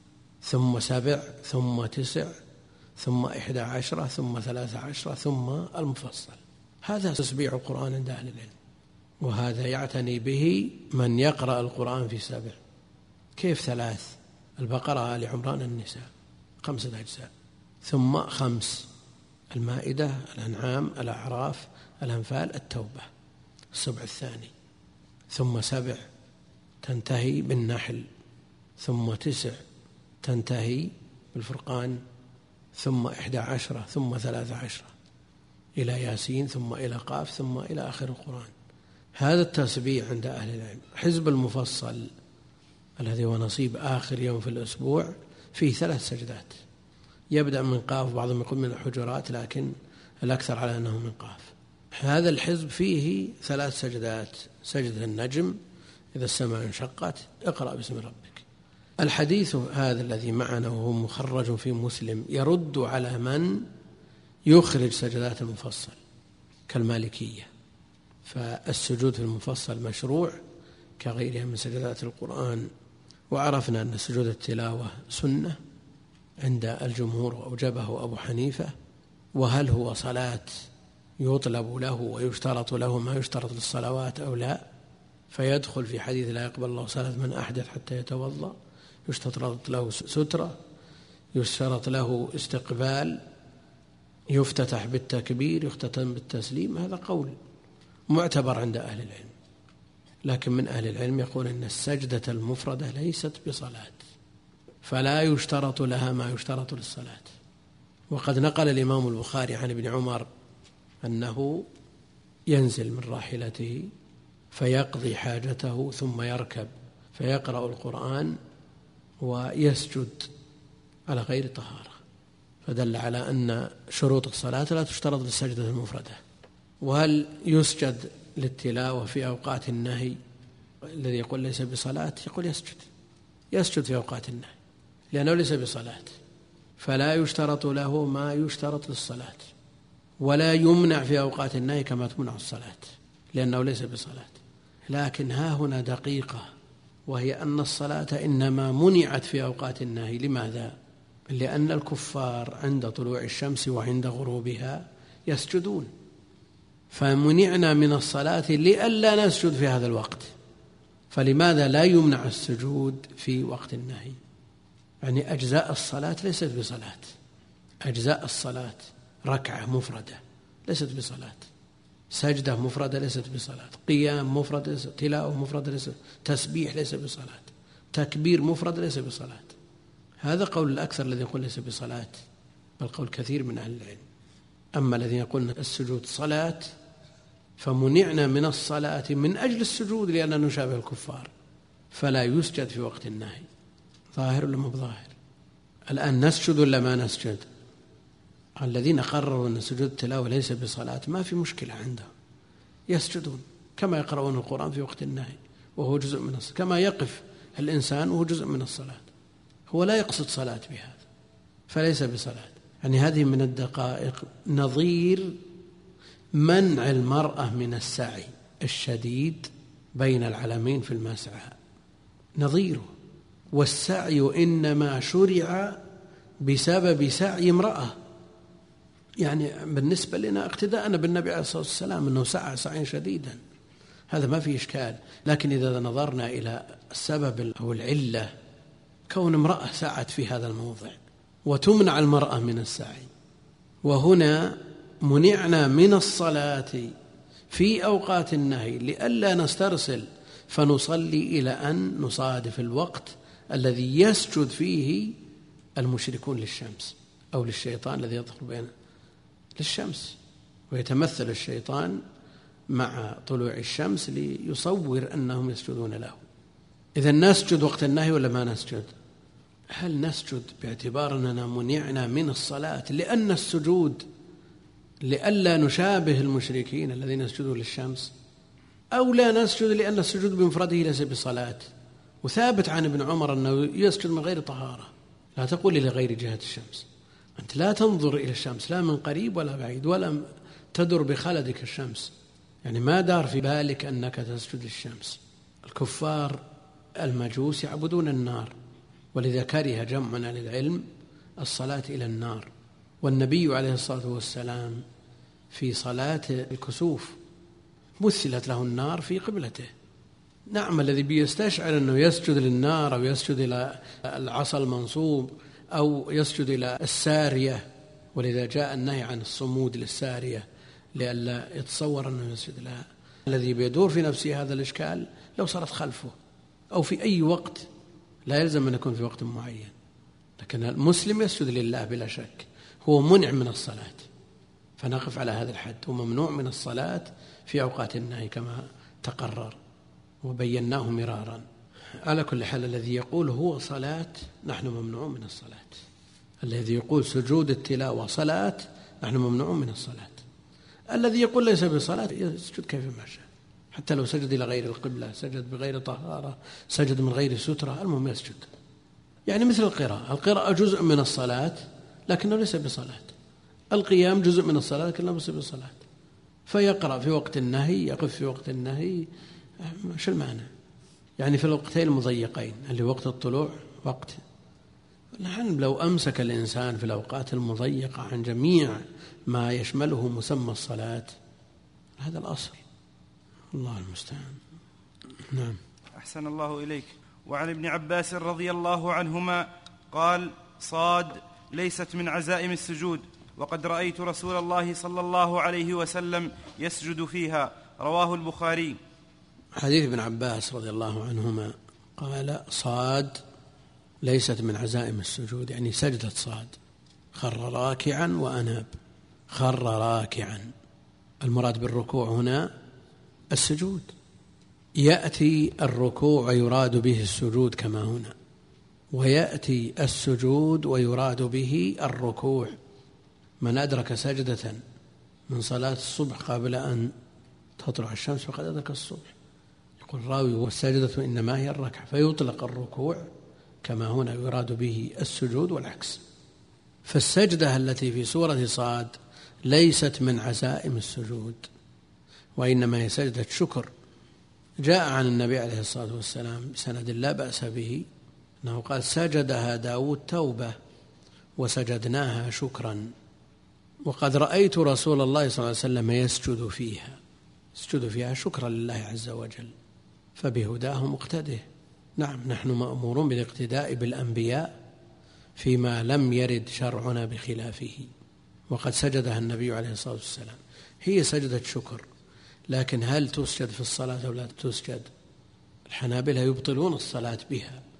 ثم سبع، ثم تسع، ثم إحدى عشرة، ثم ثلاثة عشرة، ثم المفصل. هذا تسبيع القرآن عند أهل العلم، وهذا يعتني به من يقرأ القرآن في سبع. كيف ثلاث؟ البقرة، آل عمران، النساء، خمسة أجزاء، ثم خمس: المائدة، الأنعام، الأعراف، الأنفال، التوبة، السبع الثاني. ثم سبع تنتهي بالنحل، ثم تسع تنتهي بالفرقان، ثم إحدى عشرة، ثم ثلاثة عشرة إلى ياسين، ثم إلى قاف، ثم إلى آخر القرآن. هذا التسبيع عند أهل العلم. حزب المفصل الذي هو نصيب آخر يوم في الأسبوع فيه ثلاث سجدات، يبدأ من قاف، بعضهم يقول من الحجرات، لكن الأكثر على أنه من قاف. هذا الحزب فيه ثلاث سجدات: سجدة النجم، إذا السماء انشقت، اقرأ باسم ربك. الحديث هذا الذي معنا وهو مخرج في مسلم يرد على من يخرج سجدات المفصل كالمالكية، فالسجود في المفصل مشروع كغيرها من سجدات القرآن. وعرفنا أن سجود التلاوة سنة عند الجمهور، وأوجبه أبو حنيفة. وهل هو صلاة يطلب له ويشترط له ما يشترط للصلوات أو لا؟ فيدخل في حديث لا يقبل الله صلاة من أحدث حتى يتوضأ. يشترط له سترة، يشترط له استقبال، يفتتح بالتكبير، يختتم بالتسليم. هذا قول معتبر عند أهل العلم، لكن من أهل العلم يقول أن السجدة المفردة ليست بصلاة، فلا يشترط لها ما يشترط للصلاة. وقد نقل الإمام البخاري عن ابن عمر أنه ينزل من راحلته فيقضي حاجته ثم يركب فيقرأ القرآن ويسجد على غير طهارة، فدل على أن شروط الصلاة لا تشترط للسجدة المفردة. وهل يسجد للتلاوة في أوقات النهي؟ الذي يقول ليس بصلاة يقول يسجد يسجد في أوقات النهي لأنه ليس بصلاة، فلا يشترط له ما يشترط للصلاة، ولا يمنع في أوقات النهي كما تمنع الصلاة لأنه ليس بصلاة. لكن ها هنا دقيقة، وهي أن الصلاة إنما منعت في أوقات النهي. لماذا؟ لأن الكفار عند طلوع الشمس وعند غروبها يسجدون، فمنعنا من الصلاة لئلا نسجد في هذا الوقت. فلماذا لا يمنع السجود في وقت النهي؟ يعني أجزاء الصلاة ليست بصلاة، أجزاء الصلاة ركعة مفردة ليست بصلاة، سجدة مفردة ليست بصلاة، قيام مفرد ليست، تلاوة مفردة ليست، تسبيح ليس بصلاة. تكبير مفرد ليس بصلاة. هذا قول الأكثر الذي يقول ليس بصلاة، بل قول كثير من أهل العلم. أما الذي يقول السجود صلاة فمنعنا من الصلاة من أجل السجود لأننا نشابه الكفار، فلا يسجد في وقت النهي. ظاهر ولا مو بظاهر؟ الآن نسجد ولا ما نسجد؟ الذين قرروا أن سجود التلاوة ليس بصلاة ما في مشكلة عندهم، يسجدون كما يقرؤون القرآن في وقت النهي وهو جزء من الصلاة، كما يقف الإنسان وهو جزء من الصلاة، هو لا يقصد صلاة بهذا فليس بصلاة. يعني هذه من الدقائق نظير منع المرأة من السعي الشديد بين العلمين في المسعى، نظيره. والسعي إنما شرع بسبب سعي امرأة، يعني بالنسبة لنا اقتداءنا بالنبي عليه الصلاة والسلام أنه سعى سعيا شديدا، هذا ما في إشكال. لكن إذا نظرنا إلى السبب أو العلة، كون امرأة سعت في هذا الموضع وتمنع المرأة من السعي، وهنا منعنا من الصلاة في أوقات النهي لئلا نسترسل فنصلي إلى أن نصادف الوقت الذي يسجد فيه المشركون للشمس أو للشيطان الذي يدخل بين للشمس، ويتمثل الشيطان مع طلوع الشمس ليصور أنهم يسجدون له. إذا نسجد وقت النهي ولا ما نسجد؟ هل نسجد باعتبار أننا منعنا من الصلاة لأن السجود لئلا نشابه المشركين الذين يسجدون للشمس، أو لا نسجد لأن السجود بمفرده ليس بصلاة؟ وثابت عن ابن عمر أنه يسجد من غير طهارة. لا تقول لغير جهة الشمس، أنت لا تنظر إلى الشمس لا من قريب ولا بعيد، ولا تدر بخلدك الشمس، يعني ما دار في بالك أنك تسجد للشمس. الكفار المجوس يعبدون النار، ولذا كره جمع للعلم الصلاة إلى النار. والنبي عليه الصلاة والسلام في صلاة الكسوف مثلت له النار في قبلته. نعم، الذي بيستشعر أنه يسجد للنار أو يسجد إلى العصا المنصوب أو يسجد إلى السارية، ولذا جاء النهي عن الصمود للسارية لئلا يتصور أنه يسجد لها. الذي بيدور في نفسه هذا الإشكال لو صارت خلفه أو في أي وقت، لا يلزم أن يكون في وقت معين، لكن المسلم يسجد لله بلا شك، هو منع من الصلاة، فنقف على هذا الحد، هو ممنوع من الصلاة في أوقات النهي كما تقرر وبيناه مرارا. على كل حال الذي يقول هو صلاة نحن ممنوع من الصلاة، الذي يقول سجود التلاوة صلاة نحن ممنوع من الصلاة. الذي يقول ليس بصلاة يسجد كيف ما شاء، حتى لو سجد إلى غير القبلة، سجد بغير طهارة، سجد من غير سترة، المهم يسجد. يعني مثل القراءة، القراءة جزء من الصلاة لكنه ليس بصلاة، القيام جزء من الصلاة لكنه ليس بصلاة، فيقرأ في وقت النهي، يقف في وقت النهي، شو المعنى؟ يعني في الوقتين المضيقين اللي وقت الطلوع وقت، نحن لو أمسك الإنسان في الأوقات المضيقة عن جميع ما يشمله مسمى الصلاة هذا الأصل، الله المستعان. نعم. أحسن الله إليك. وعن ابن عباس رضي الله عنهما قال: صاد ليست من عزائم السجود، وقد رأيت رسول الله صلى الله عليه وسلم يسجد فيها. رواه البخاري. حديث ابن عباس رضي الله عنهما قال: صاد ليست من عزائم السجود، يعني سجدة صاد، خر راكعا وأناب، خر راكعا، المراد بالركوع هنا السجود، يأتي الركوع ويراد به السجود كما هنا، ويأتي السجود ويراد به الركوع. من أدرك سجدة من صلاة الصبح قبل أن تطلع الشمس فقد أدرك الصبح. يقول الراوي: والسجدة إنما هي الركعة، فيطلق الركوع كما هنا يراد به السجود والعكس. فالسجدة التي في سورة صاد ليست من عزائم السجود، وإنما هي سجدة شكر. جاء عن النبي عليه الصلاة والسلام بسند لا بأس به أنه قال: سجدها داود توبة وسجدناها شكرا. وقد رأيت رسول الله صلى الله عليه وسلم يسجد فيها، يسجد فيها شكرا لله عز وجل، فبهداه مقتده. نعم، نحن مأمورون بالاقتداء بالأنبياء فيما لم يرد شرعنا بخلافه، وقد سجدها النبي عليه الصلاة والسلام. هي سجدة شكر، لكن هل تسجد في الصلاة أو لا تسجد؟ الحنابلة يبطلون الصلاة بها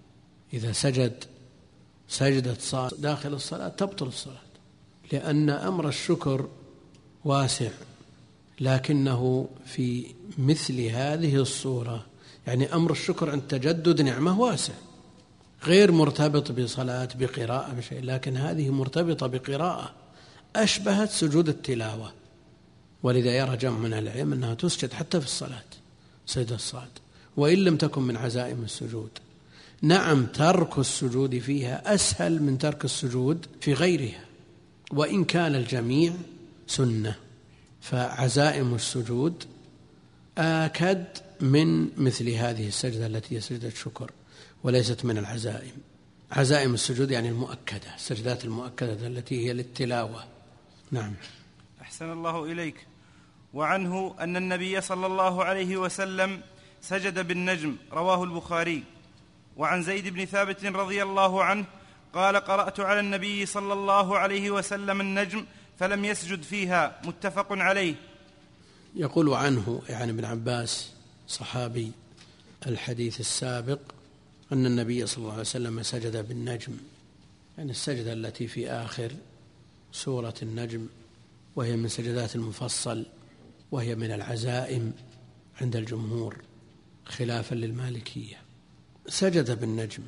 إذا سجد سجدة صار داخل الصلاة تبطل الصلاة، لأن أمر الشكر واسع، لكنه في مثل هذه الصورة، يعني أمر الشكر عند تجدد نعمة واسع غير مرتبط بصلاة بقراءة بشيء، لكن هذه مرتبطة بقراءة أشبهت سجود التلاوة، ولذا يرى جمع من العلم أنها تسجد حتى في الصلاة سجد الصاد وإن لم تكن من عزائم السجود. نعم ترك السجود فيها أسهل من ترك السجود في غيرها، وإن كان الجميع سنة، فعزائم السجود آكد من مثل هذه السجدة التي هي سجدة شكر وليست من العزائم. عزائم السجود يعني المؤكدة، السجدات المؤكدة التي هي للتلاوة. نعم. أحسن الله إليك. وعنه أن النبي صلى الله عليه وسلم سجد بالنجم، رواه البخاري. وعن زيد بن ثابت رضي الله عنه قال: قرأت على النبي صلى الله عليه وسلم النجم فلم يسجد فيها، متفق عليه. يقول عنه يعني ابن عباس صحابي الحديث السابق أن النبي صلى الله عليه وسلم سجد بالنجم، يعني السجدة التي في آخر سورة النجم، وهي من سجدات المفصل، وهي من العزائم عند الجمهور خلافا للمالكية. سجد بالنجم،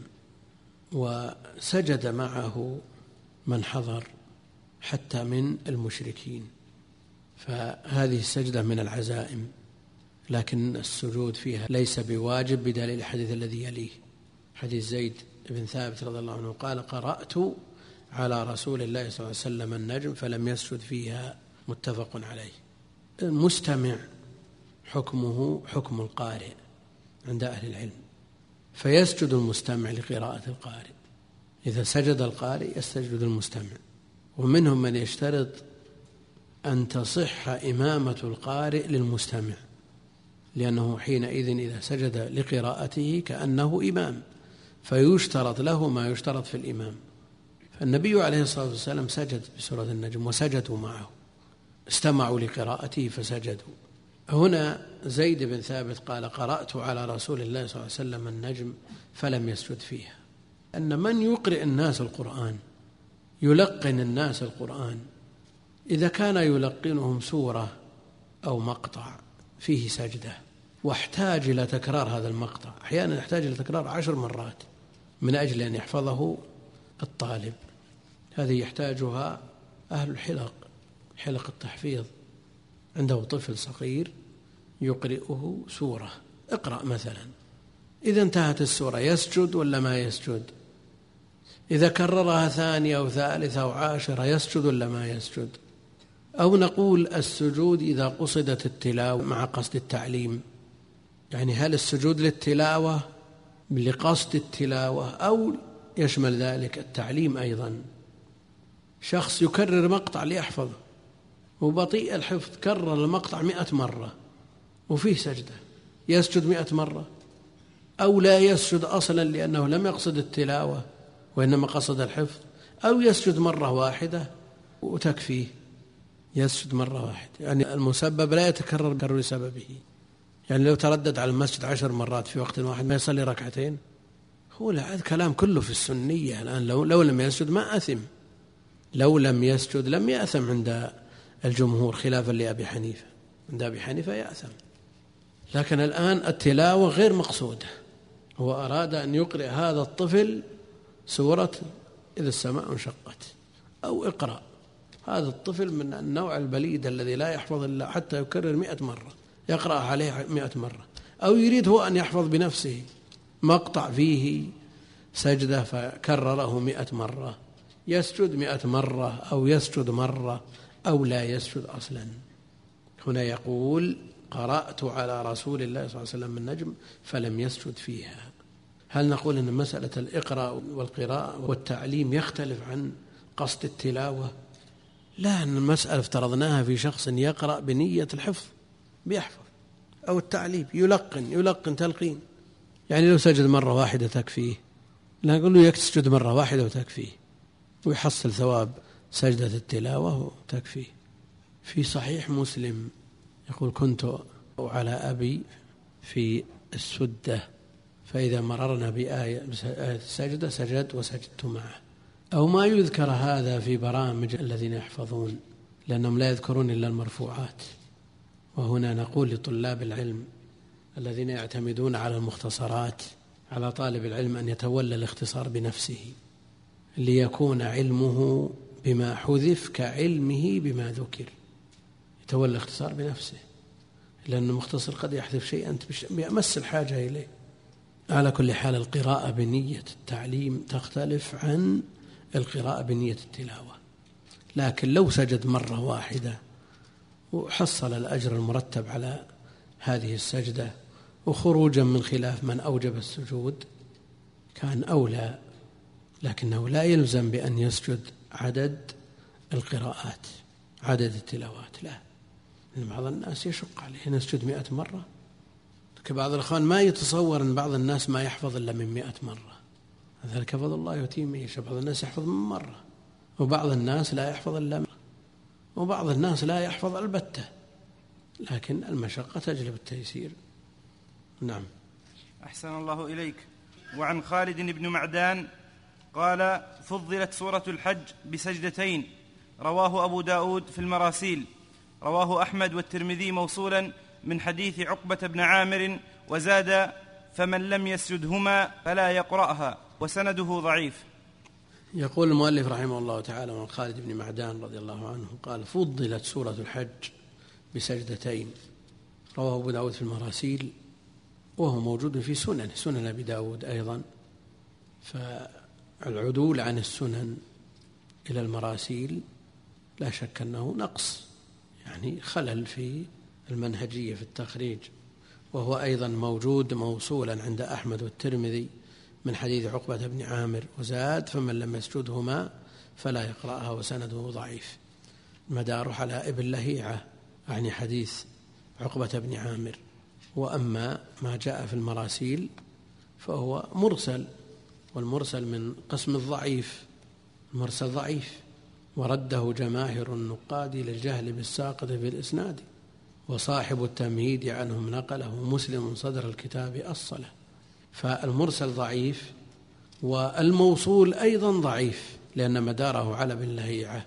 وسجد معه من حضر حتى من المشركين، فهذه السجدة من العزائم، لكن السجود فيها ليس بواجب بدليل الحديث الذي يليه، حديث زيد بن ثابت رضي الله عنه قال: قرأت على رسول الله صلى الله عليه وسلم النجم فلم يسجد فيها، متفق عليه. المستمع حكمه حكم القارئ عند أهل العلم، فيسجد المستمع لقراءة القارئ، إذا سجد القارئ يسجد المستمع. ومنهم من يشترط أن تصح إمامة القارئ للمستمع، لأنه حينئذ إذا سجد لقراءته كأنه إمام، فيشترط له ما يشترط في الإمام. فالنبي عليه الصلاة والسلام سجد بسورة النجم وسجدوا معه، استمعوا لقراءته فسجدوا. هنا زيد بن ثابت قال: قرأت على رسول الله صلى الله عليه وسلم النجم فلم يسجد فيها. أن من يقرئ الناس القرآن يلقن الناس القرآن، إذا كان يلقنهم سورة أو مقطع فيه سجدة واحتاج إلى تكرار هذا المقطع، أحيانا يحتاج إلى تكرار عشر مرات من أجل أن يحفظه الطالب، هذه يحتاجها أهل الحلق، حلق التحفيظ، عنده طفل صغير يقرئه سورة، اقرأ مثلا، إذا انتهت السورة يسجد ولا ما يسجد؟ إذا كررها ثانية أو ثالثة أو عاشرة يسجد ولا ما يسجد؟ أو نقول السجود إذا قصدت التلاوة مع قصد التعليم، يعني هل السجود للتلاوة لقصد التلاوة أو يشمل ذلك التعليم أيضا؟ شخص يكرر مقطع ليحفظه وبطيء الحفظ، كرر المقطع مئة مرة وفيه سجدة، يسجد مئة مرة أو لا يسجد أصلا لأنه لم يقصد التلاوة وإنما قصد الحفظ، أو يسجد مرة واحدة وتكفيه، يسجد مرة واحدة، يعني المسبب لا يتكرر كرر لسببه. يعني لو تردد على المسجد عشر مرات في وقت واحد ما يصلي ركعتين؟ هو لا، هذا كلام كله في السنية. الآن لو, لو لم يسجد ما أثم، لو لم يسجد لم يأثم عند الجمهور خلافا لأبي حنيفة، عند أبي حنيفة يأثم. لكن الآن التلاوة غير مقصودة، هو أراد أن يقرأ هذا الطفل سورة إذا السماء انشقت أو اقرأ. هذا الطفل من النوع البليد الذي لا يحفظ إلا حتى يكرر مئة مرة، يقرأ عليه مئة مرة، أو يريد هو أن يحفظ بنفسه مقطع فيه سجدة فكرره مئة مرة، يسجد مئة مرة أو يسجد مرة أو لا يسجد أصلا. هنا يقول: قرأت على رسول الله صلى الله عليه وسلم النجم فلم يسجد فيها. هل نقول أن مسألة الإقراء والقراءة والتعليم يختلف عن قصد التلاوة؟ لا، أن المسألة افترضناها في شخص يقرأ بنية الحفظ بيحفظ، أو التعليم يلقن يلقن تلقين، يعني لو سجد مرة واحدة تكفيه، لا نقول له يسجد مرة واحدة وتكفيه ويحصل ثواب سجدة التلاوة وتكفيه. في صحيح مسلم يقول: كنت على أبي في السدة فإذا مررنا بآية السجدة سجدت وسجدت معه. أو ما يذكر هذا في برامج الذين يحفظون، لأنهم لا يذكرون إلا المرفوعات. وهنا نقول لطلاب العلم الذين يعتمدون على المختصرات على طالب العلم أن يتولى الاختصار بنفسه ليكون علمه بما حذف كعلمه بما ذكر. يتولى الاختصار بنفسه، لأن المختصر قد يحذف شيئا أنت بأمس الحاجة إليه. على كل حال القراءة بنية التعليم تختلف عن القراءة بنية التلاوة، لكن لو سجد مرة واحدة وحصل الأجر المرتب على هذه السجدة وخروجا من خلاف من أوجب السجود كان أولى، لكنه لا يلزم بأن يسجد عدد القراءات عدد التلاوات، لا. بعض الناس يشق عليه أن يسجد مئة مرة، كبعض الأخوان ما يتصور أن بعض الناس ما يحفظ إلا من مئة مرة، ذلك فضل الله يؤتيه من يشاء. بعض الناس يحفظ من مرة، وبعض الناس لا يحفظ إلا مرة، وبعض الناس لا يحفظ البتة، لكن المشقة تجلب التيسير. نعم. أحسن الله إليك. وعن خالد بن معدان قال: فضلت سورة الحج بسجدتين، رواه أبو داود في المراسيل، رواه أحمد والترمذي موصولا من حديث عقبة بن عامر، وزاد: فمن لم يسجدهما فلا يقرأها، وسنده ضعيف. يقول المؤلف رحمه الله تعالى عن خالد بن معدان رضي الله عنه قال: فضلت سورة الحج بسجدتين، رواه أبو داود في المراسيل، وهو موجود في سنن سنن أبي داود أيضا. فالعدول عن السنن إلى المراسيل لا شك أنه نقص، يعني خلل في المنهجية في التخريج. وهو أيضا موجود موصولا عند أحمد والترمذي من حديث عقبة بن عامر، وزاد: فمن لم يسجدهما فلا يقرأها، وسنده ضعيف. مداره على ابن لهيعة، يعني حديث عقبة بن عامر. وأما ما جاء في المراسيل فهو مرسل، والمرسل من قسم الضعيف، المرسل ضعيف، ورده جماهر النقاد للجهل بالساقط في الإسناد، وصاحب التمهيد عنهم نقله مسلم صدر الكتاب أصله. فالمرسل ضعيف، والموصول أيضا ضعيف لأن مداره على ابن لهيعة.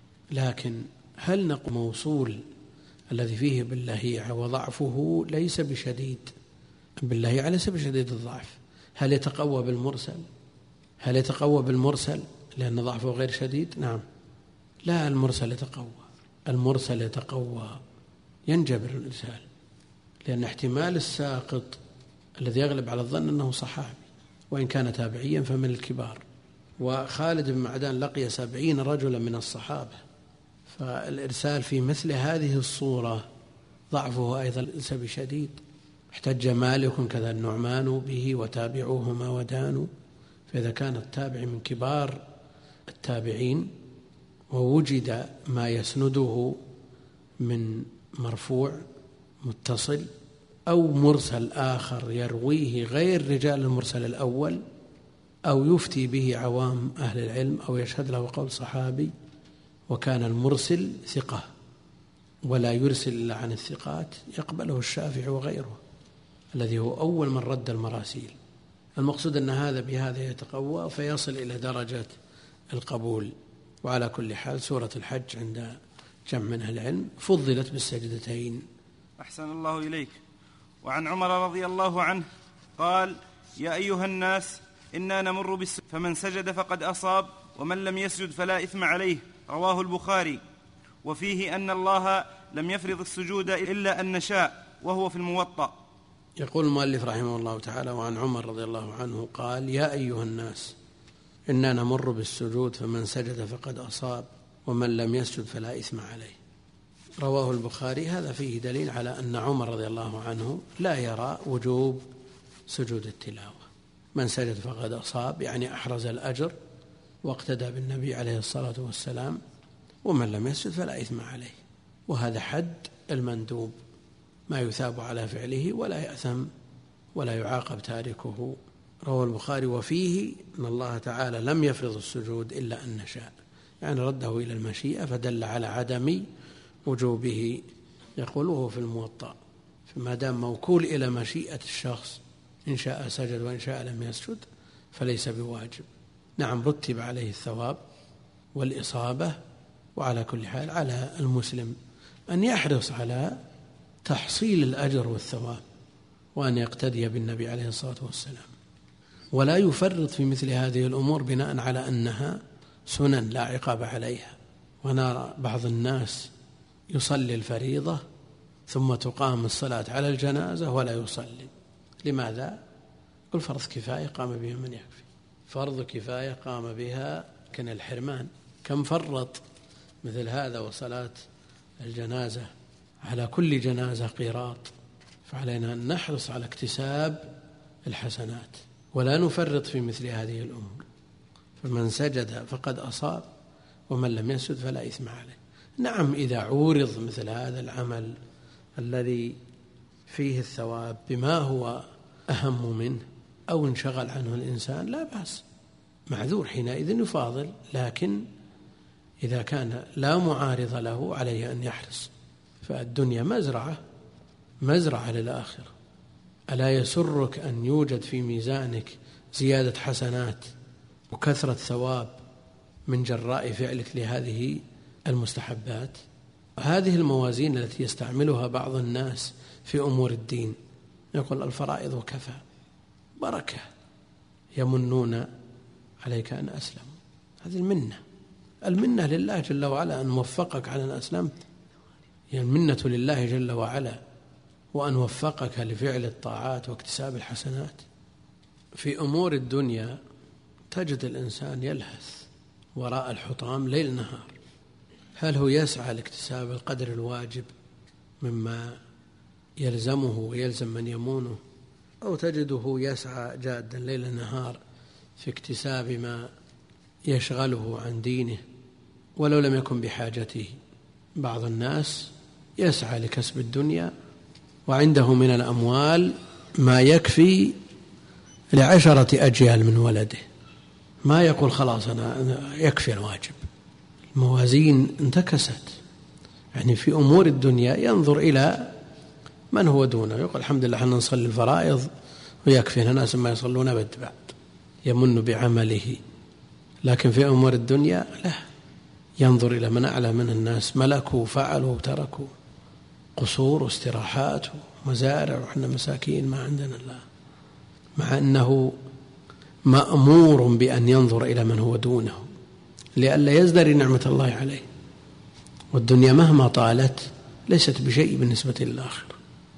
لكن هل نقول موصول الذي فيه ابن لهيعة وضعفه ليس بشديد، ابن لهيعة ليس بشديد الضعف، هل يتقوى بالمرسل؟ هل يتقوى بالمرسل لأن ضعفه غير شديد؟ نعم. لا، المرسل يتقوى، المرسل يتقوى، ينجبر الإرسال، لأن احتمال الساقط الذي يغلب على الظن أنه صحابي، وإن كان تابعيا فمن الكبار. وخالد بن معدان لقي سبعين رجلا من الصحابة، فالإرسال في مثل هذه الصورة ضعفه أيضا ليس بشديد. احتج مالك كذا النعمان به وتابعوهما ودانوا، فإذا كان التابع من كبار التابعين ووجد ما يسنده من مرفوع متصل أو مرسل آخر يرويه غير رجال المرسل الأول، أو يفتي به عوام أهل العلم، أو يشهد له قول صحابي، وكان المرسل ثقة ولا يرسل إلا عن الثقات، يقبله الشافعي وغيره الذي هو أول من رد المراسيل. المقصود أن هذا بهذا يتقوى فيصل إلى درجة القبول. وعلى كل حال سورة الحج عند جمع من أهل العلم فضلت بالسجدتين. أحسن الله إليك. وعن عمر رضي الله عنه قال: يا أيها الناس إنا نمر بالسجود فمن سجد فقد أصاب، ومن لم يسجد فلا إثم عليه، رواه البخاري. وفيه أن الله لم يفرض السجود إلا أن نشاء، وهو في الموطأ. يقول المؤلف رحمه الله تعالى: وعن عمر رضي الله عنه قال: يا أيها الناس إنا نمر بالسجود فمن سجد فقد أصاب، ومن لم يسجد فلا إثم عليه، رواه البخاري. هذا فيه دليل على أن عمر رضي الله عنه لا يرى وجوب سجود التلاوة. من سجد فقد أصاب، يعني أحرز الأجر واقتدى بالنبي عليه الصلاة والسلام، ومن لم يسجد فلا إثم عليه. وهذا حد المندوب، ما يثاب على فعله ولا يأثم ولا يعاقب تاركه، رواه البخاري. وفيه أن الله تعالى لم يفرض السجود إلا أن نشاء، يعني رده إلى المشيئة، فدل على عدم وجوبه. يقوله في الموطأ، فما دام موكول إلى مشيئة الشخص إن شاء سجد وإن شاء لم يسجد فليس بواجب. نعم رتب عليه الثواب والإصابة، وعلى كل حال على المسلم أن يحرص على تحصيل الأجر والثواب، وأن يقتدي بالنبي عليه الصلاة والسلام، ولا يفرط في مثل هذه الأمور بناء على أنها سنن لا عقاب عليها. ونرى بعض الناس يصلي الفريضة ثم تقام الصلاة على الجنازة ولا يصلي. لماذا؟ قل فرض كفاية قام بها من يكفي، فرض كفاية قام بها كان الحرمان. كم فرط مثل هذا وصلاة الجنازة على كل جنازة قيراط. فعلينا أن نحرص على اكتساب الحسنات ولا نفرط في مثل هذه الأمور. فمن سجد فقد أصاب، ومن لم يسجد فلا إثم عليه. نعم إذا عورض مثل هذا العمل الذي فيه الثواب بما هو أهم منه أو انشغل عنه الإنسان لا بأس، معذور حينئذ يفاضل. لكن إذا كان لا معارض له عليه أن يحرص، فالدنيا مزرعة مزرعة للآخرة. ألا يسرك أن يوجد في ميزانك زيادة حسنات وكثرة ثواب من جراء فعلك لهذه المستحبات؟ هذه الموازين التي يستعملها بعض الناس في أمور الدين، يقول الفرائض وكفى، بركة، يمنون عليك أن أسلموا. هذه المنة المنة لله جل وعلا أن وفقك على أن أسلمت، يعني المنة لله جل وعلا، وأن وفقك لفعل الطاعات واكتساب الحسنات. في أمور الدنيا تجد الإنسان يلهث وراء الحطام ليل نهار، هل هو يسعى لاكتساب القدر الواجب مما يلزمه ويلزم من يمونه، أو تجده يسعى جادا ليل نهار في اكتساب ما يشغله عن دينه ولو لم يكن بحاجته؟ بعض الناس يسعى لكسب الدنيا وعنده من الأموال ما يكفي لعشرة أجيال من ولده، ما يقول خلاص أنا يكفي الواجب. الموازين انتكست، يعني في أمور الدنيا ينظر إلى من هو دونه، يقول الحمد لله أن نصلي الفرائض ويكفينا ناس ما يصلون بد بعد، يمن بعمله. لكن في أمور الدنيا لا، ينظر إلى من أعلى من الناس، ملكوا وفعلوا وتركوا، قصور واستراحات ومزارع وإحنا مساكين ما عندنا الله، مع أنه مأمور بأن ينظر إلى من هو دونه لئلا يزدري نعمة الله عليه. والدنيا مهما طالت ليست بشيء بالنسبة للآخرة.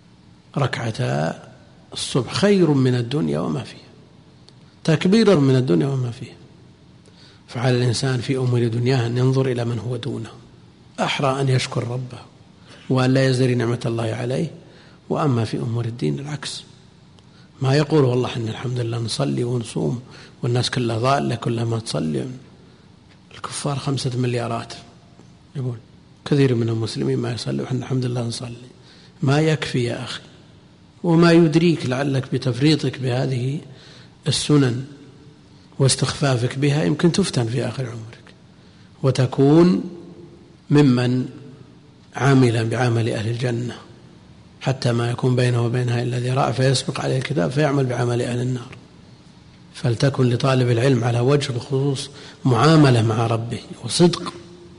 ركعتا الصبح خير من الدنيا وما فيها، تكبير من الدنيا وما فيها. فعلى الإنسان في أمور دنياه أن ينظر إلى من هو دونه، أحرى أن يشكر ربه وأن لا يزدري نعمة الله عليه. وأما في أمور الدين العكس، ما يقول والله إن الحمد لله نصلي ونصوم والناس كلها ضالة كلها ما تصلي، الكفار خمسة مليارات، يقول كثير من المسلمين ما يصلي وإحنا الحمد لله نصلي. ما يكفي يا أخي، وما يدريك لعلك بتفريطك بهذه السنن واستخفافك بها يمكن تفتن في آخر عمرك وتكون ممن عاملا بعمل أهل الجنة، حتى ما يكون بينه وبينها إلا ذراع فيسبق عليه الكتاب فيعمل بعمل أهل النار. فلتكن لطالب العلم على وجه الخصوص معاملة مع ربه وصدق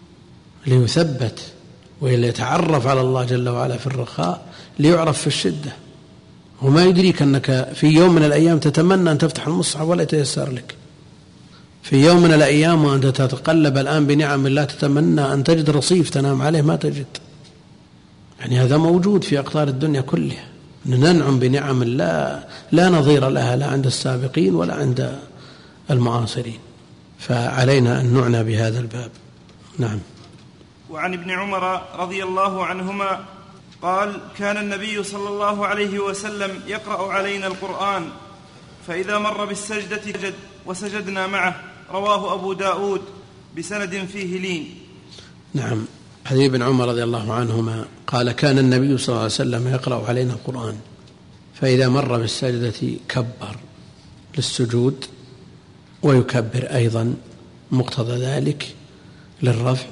ليثبت وليتعرف على الله جل وعلا في الرخاء ليعرف في الشدة. وما يدريك أنك في يوم من الأيام تتمنى أن تفتح المصحف ولا يتيسر لك، في يوم من الأيام وأنت تتقلب الآن بنعم الله تتمنى أن تجد رصيف تنام عليه ما تجد. يعني هذا موجود في أقطار الدنيا كلها، ننعم بنعم لا لا نظير لها لا عند السابقين ولا عند المعاصرين. فعلينا أن نعنى بهذا الباب. نعم. وعن ابن عمر رضي الله عنهما قال: كان النبي صلى الله عليه وسلم يقرأ علينا القرآن فإذا مر بالسجدة سجد وسجدنا معه. رواه أبو داود بسند فيه لين. نعم. حديث ابن عمر رضي الله عنهما قال: كان النبي صلى الله عليه وسلم يقرأ علينا القرآن فإذا مر بالسجدة كبر للسجود ويكبر أيضا مقتضى ذلك للرفع،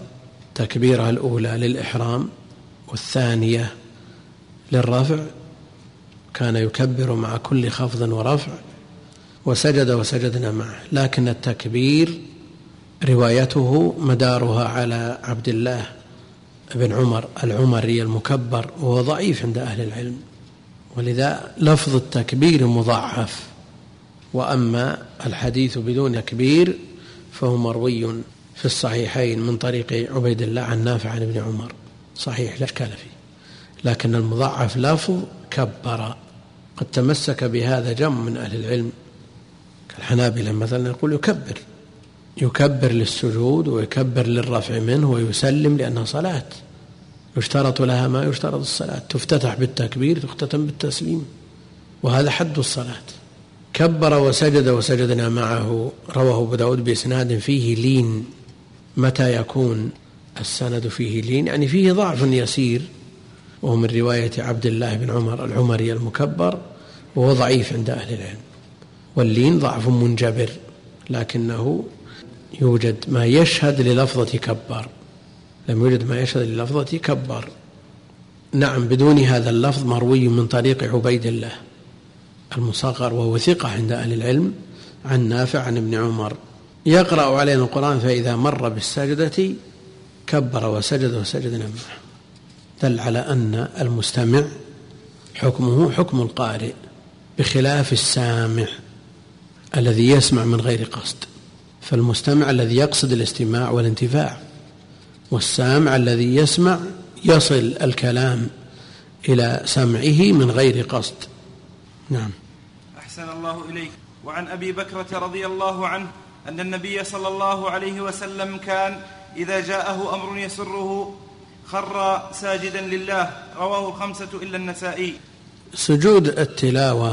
تكبيرها الأولى للإحرام والثانية للرفع كان يكبر مع كل خفض ورفع، وسجد وسجدنا معه. لكن التكبير روايته مدارها على عبد الله بن عمر العمري المكبر، وهو ضعيف عند أهل العلم، ولذا لفظ التكبير مضعف. وأما الحديث بدون تكبير فهو مروي في الصحيحين من طريق عبيد الله عن نافع عن ابن عمر، صحيح لا إشكال فيه، لكن المضعف لفظ كبر. قد تمسك بهذا جمع من أهل العلم كالحنابلة مثلا، يقول يكبر يكبر للسجود ويكبر للرفع منه ويسلم، لأنها صلاة يشترط لها ما يشترط الصلاة، تفتتح بالتكبير تختتم بالتسليم، وهذا حد الصلاة. كبر وسجد وسجدنا معه، رواه أبو داود بإسناد فيه لين. متى يكون السند فيه لين؟ يعني فيه ضعف يسير، وهو من رواية عبد الله بن عمر العمري المكبر، وهو ضعيف عند أهل العلم. واللين ضعف منجبر، لكنه يوجد ما يشهد للفظة كبر، لم يوجد ما يشهد للفظة كبر. نعم، بدون هذا اللفظ مروي من طريق عبيد الله المصغر، وهو ثقة عند أهل العلم، عن نافع عن ابن عمر، يقرأ علينا القرآن فإذا مر بالسجدة كبر وسجد وسجدنا معه. دل على أن المستمع حكمه حكم القارئ، بخلاف السامع الذي يسمع من غير قصد. فالمستمع الذي يقصد الاستماع والانتفاع، والسامع الذي يسمع يصل الكلام إلى سمعه من غير قصد. نعم. أحسن الله إليك. وعن أبي بكرة رضي الله عنه أن النبي صلى الله عليه وسلم كان إذا جاءه أمر يسره خر ساجدا لله، رواه الخمسة إلا النسائي. سجود التلاوة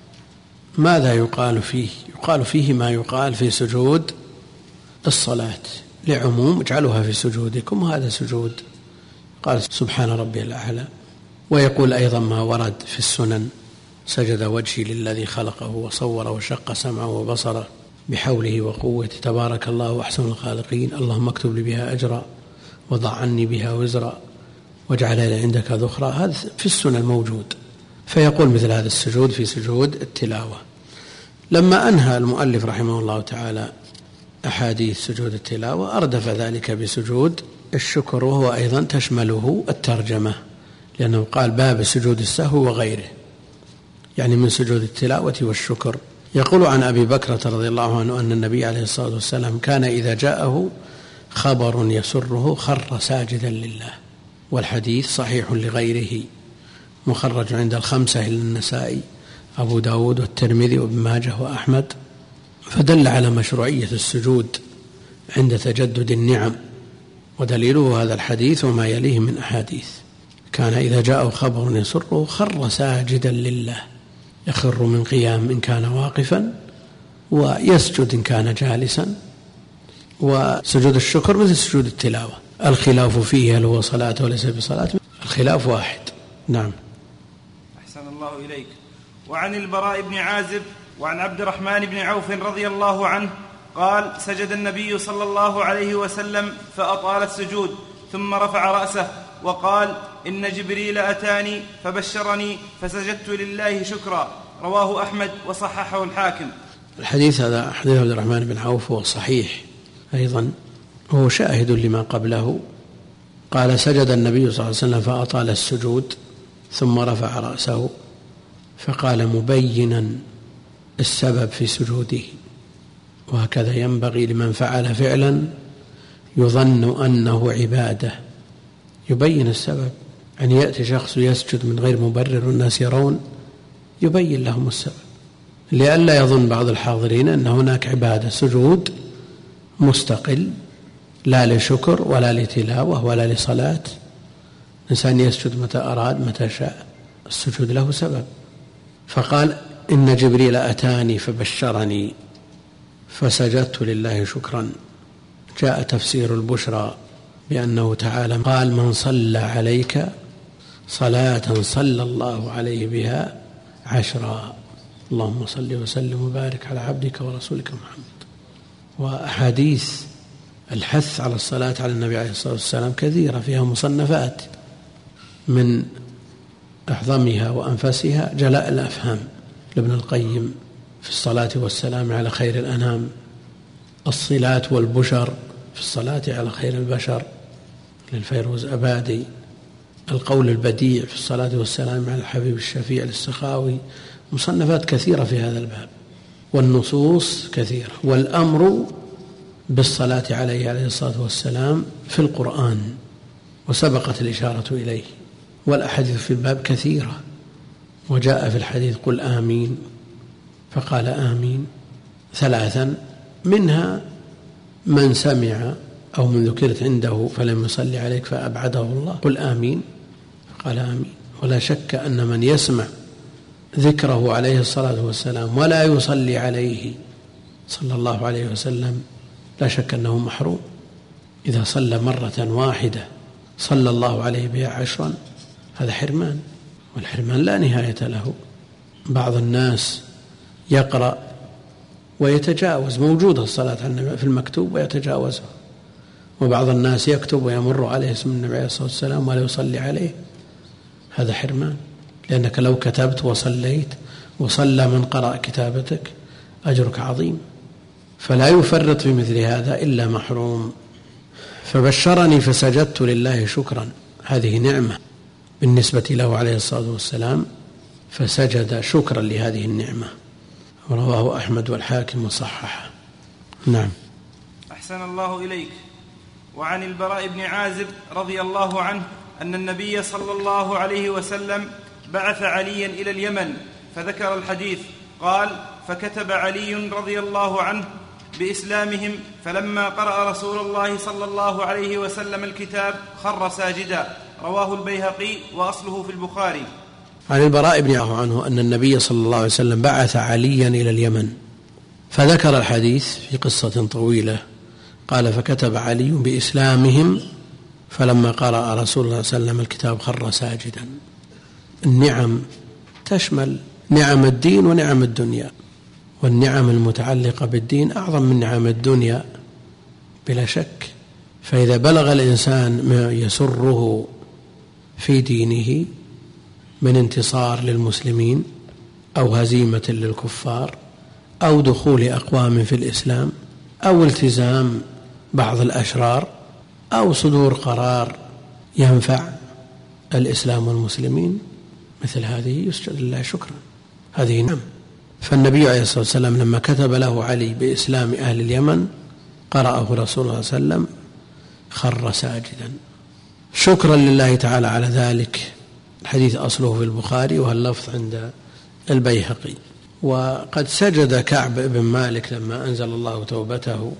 ماذا يقال فيه؟ يقال فيه ما يقال في سجود الصلاة لعموم اجعلوها في سجودكم، هذا سجود. قال سبحان ربي الأعلى. ويقول أيضا ما ورد في السنن: سجد وجهي للذي خلقه وصور وشق سمعه وبصره بحوله وقوته، تبارك الله أحسن الخالقين، اللهم اكتب لي بها أجرا وضع عني بها وزرا واجعل لي عندك ذخرا. هذا في السنن موجود. فيقول مثل هذا السجود في سجود التلاوة. لما أنهى المؤلف رحمه الله تعالى أحاديث سجود التلاوة أردف ذلك بسجود الشكر، وهو أيضا تشمله الترجمة، لأنه قال باب سجود السهو وغيره، يعني من سجود التلاوة والشكر. يقول عن أبي بكرة رضي الله عنه أن النبي عليه الصلاة والسلام كان إذا جاءه خبر يسره خر ساجدا لله. والحديث صحيح لغيره، مخرج عند الخمسة إلا النسائي، أبو داود والترمذي وابن ماجه وأحمد، فدل على مشروعية السجود عند تجدد النعم. ودليله هذا الحديث وما يليه من أحاديث. كان إذا جاءه خبر يسره خر ساجدا لله، يخر من قيام إن كان واقفا، ويسجد إن كان جالسا. وسجود الشكر مثل سجود التلاوة، الخلاف فيه هل هو صلاة وليس بصلاة، الخلاف واحد. نعم. أحسن الله إليك. وعن البراء بن عازب وعن عبد الرحمن بن عوف رضي الله عنه قال: سجد النبي صلى الله عليه وسلم فأطال السجود، ثم رفع رأسه وقال: إن جبريل أتاني فبشرني فسجدت لله شكرا، رواه أحمد وصححه الحاكم. الحديث هذا حديث عبد الرحمن بن عوف هو صحيح أيضا، وهو شاهد لما قبله. قال: سجد النبي صلى الله عليه وسلم فأطال السجود ثم رفع رأسه، فقال مبينا السبب في سجوده. وهكذا ينبغي لمن فعل فعلا يظن أنه عبادة، يبين السبب. أن يأتي شخص يسجد من غير مبرر والناس يرون، يبين لهم السبب، لئلا يظن بعض الحاضرين أن هناك عبادة سجود مستقل لا لشكر ولا لتلاوة ولا لصلاة. إنسان يسجد متى أراد متى شاء، السجود له سبب. فقال: إن جبريل أتاني فبشرني فسجدت لله شكرا. جاء تفسير البشرى بأنه تعالى قال: من صلى عليك صلاة صلى الله عليه بها عشرا، اللهم صل وسلم وبارك على عبدك ورسولك محمد. وأحاديث الحث على الصلاة على النبي عليه الصلاة والسلام كثيرة، فيها مصنفات، من أحظمها وأنفسها جلاء الأفهام لابن القيم في الصلاة والسلام على خير الأنام، الصلات والبشر في الصلاة على خير البشر للفيروز أبادي، القول البديع في الصلاة والسلام على الحبيب الشفيع للسخاوي، مصنفات كثيرة في هذا الباب، والنصوص كثيرة، والأمر بالصلاة عليه عليه الصلاة والسلام في القرآن وسبقت الإشارة إليه، والأحاديث في الباب كثيرة، وجاء في الحديث قل آمين فقال آمين ثلاثا، منها من سمع أو من ذكرت عنده فلم يصلي عليك فأبعده الله، قل آمين فقال آمين. ولا شك أن من يسمع ذكره عليه الصلاة والسلام ولا يصلي عليه صلى الله عليه وسلم لا شك أنه محروم. إذا صلى مرة واحدة صلى الله عليه بها عشرا، هذا حرمان، والحرمان لا نهاية له. بعض الناس يقرأ ويتجاوز، موجودة الصلاة في المكتوب ويتجاوزها، وبعض الناس يكتب ويمر عليه اسم النبي عليه الصلاة والسلام ولا يصلي عليه، هذا حرمان، لأنك لو كتبت وصليت وصلى من قرأ كتابتك أجرك عظيم، فلا يفرط في مثل هذا إلا محروم. فبشرني فسجدت لله شكرا، هذه نعمة بالنسبة له عليه الصلاة والسلام، فسجد شكرا لهذه النعمة. رواه أحمد والحاكم وصححه. نعم. أحسن الله إليك. وعن البراء بن عازب رضي الله عنه أن النبي صلى الله عليه وسلم بعث عليا إلى اليمن فذكر الحديث، قال: فكتب علي رضي الله عنه بإسلامهم، فلما قرأ رسول الله صلى الله عليه وسلم الكتاب خر ساجدا. رواه البيهقي وأصله في البخاري. عن البراء بن عازب عنه أن النبي صلى الله عليه وسلم بعث عليا إلى اليمن فذكر الحديث في قصة طويلة، قال: فكتب علي بإسلامهم فلما قرأ رسول الله صلى الله عليه وسلم الكتاب خر ساجدا. النعم تشمل نعم الدين ونعم الدنيا، والنعم المتعلقة بالدين أعظم من نعم الدنيا بلا شك. فإذا بلغ الإنسان ما يسره في دينه من انتصار للمسلمين أو هزيمة للكفار أو دخول أقوام في الإسلام أو التزام بعض الأشرار أو صدور قرار ينفع الإسلام والمسلمين، مثل هذه يسجد لله شكرا، هذه نعم. فالنبي عليه الصلاة والسلام لما كتب له علي بإسلام أهل اليمن قرأه رسول الله صلى الله عليه وسلم خر ساجدا شكرا لله تعالى على ذلك. الحديث أصله في البخاري واللفظ عند البيهقي. وقد سجد كعب بن مالك لما أنزل الله توبته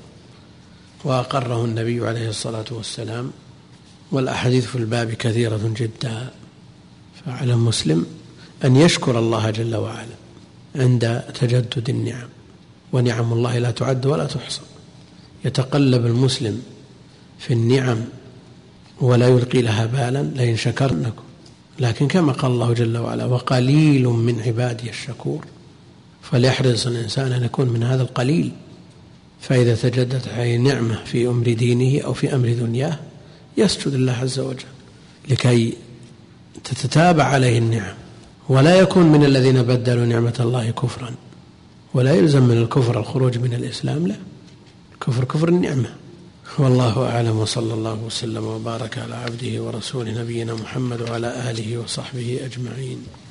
وأقره النبي عليه الصلاة والسلام، والأحاديث في الباب كثيرة جدا. فعلى المسلم أن يشكر الله جل وعلا عند تجدد النعم، ونعم الله لا تعد ولا تحصى. يتقلب المسلم في النعم ولا يلقي لها بالا لئن شكرنكم، لكن كما قال الله جل وعلا: وقليل من عبادي الشكور. فليحرص الإنسان أن يكون من هذا القليل، فإذا تجدت عليه نعمة في أمر دينه أو في أمر دنياه يسجد الله عز وجل لكي تتتابع عليه النعم، ولا يكون من الذين بدلوا نعمة الله كفرا. ولا يلزم من الكفر الخروج من الإسلام، لا، كفر كفر النعمة. والله أعلم، وصلى الله وسلم وبارك على عبده ورسوله نبينا محمد وعلى آله وصحبه أجمعين.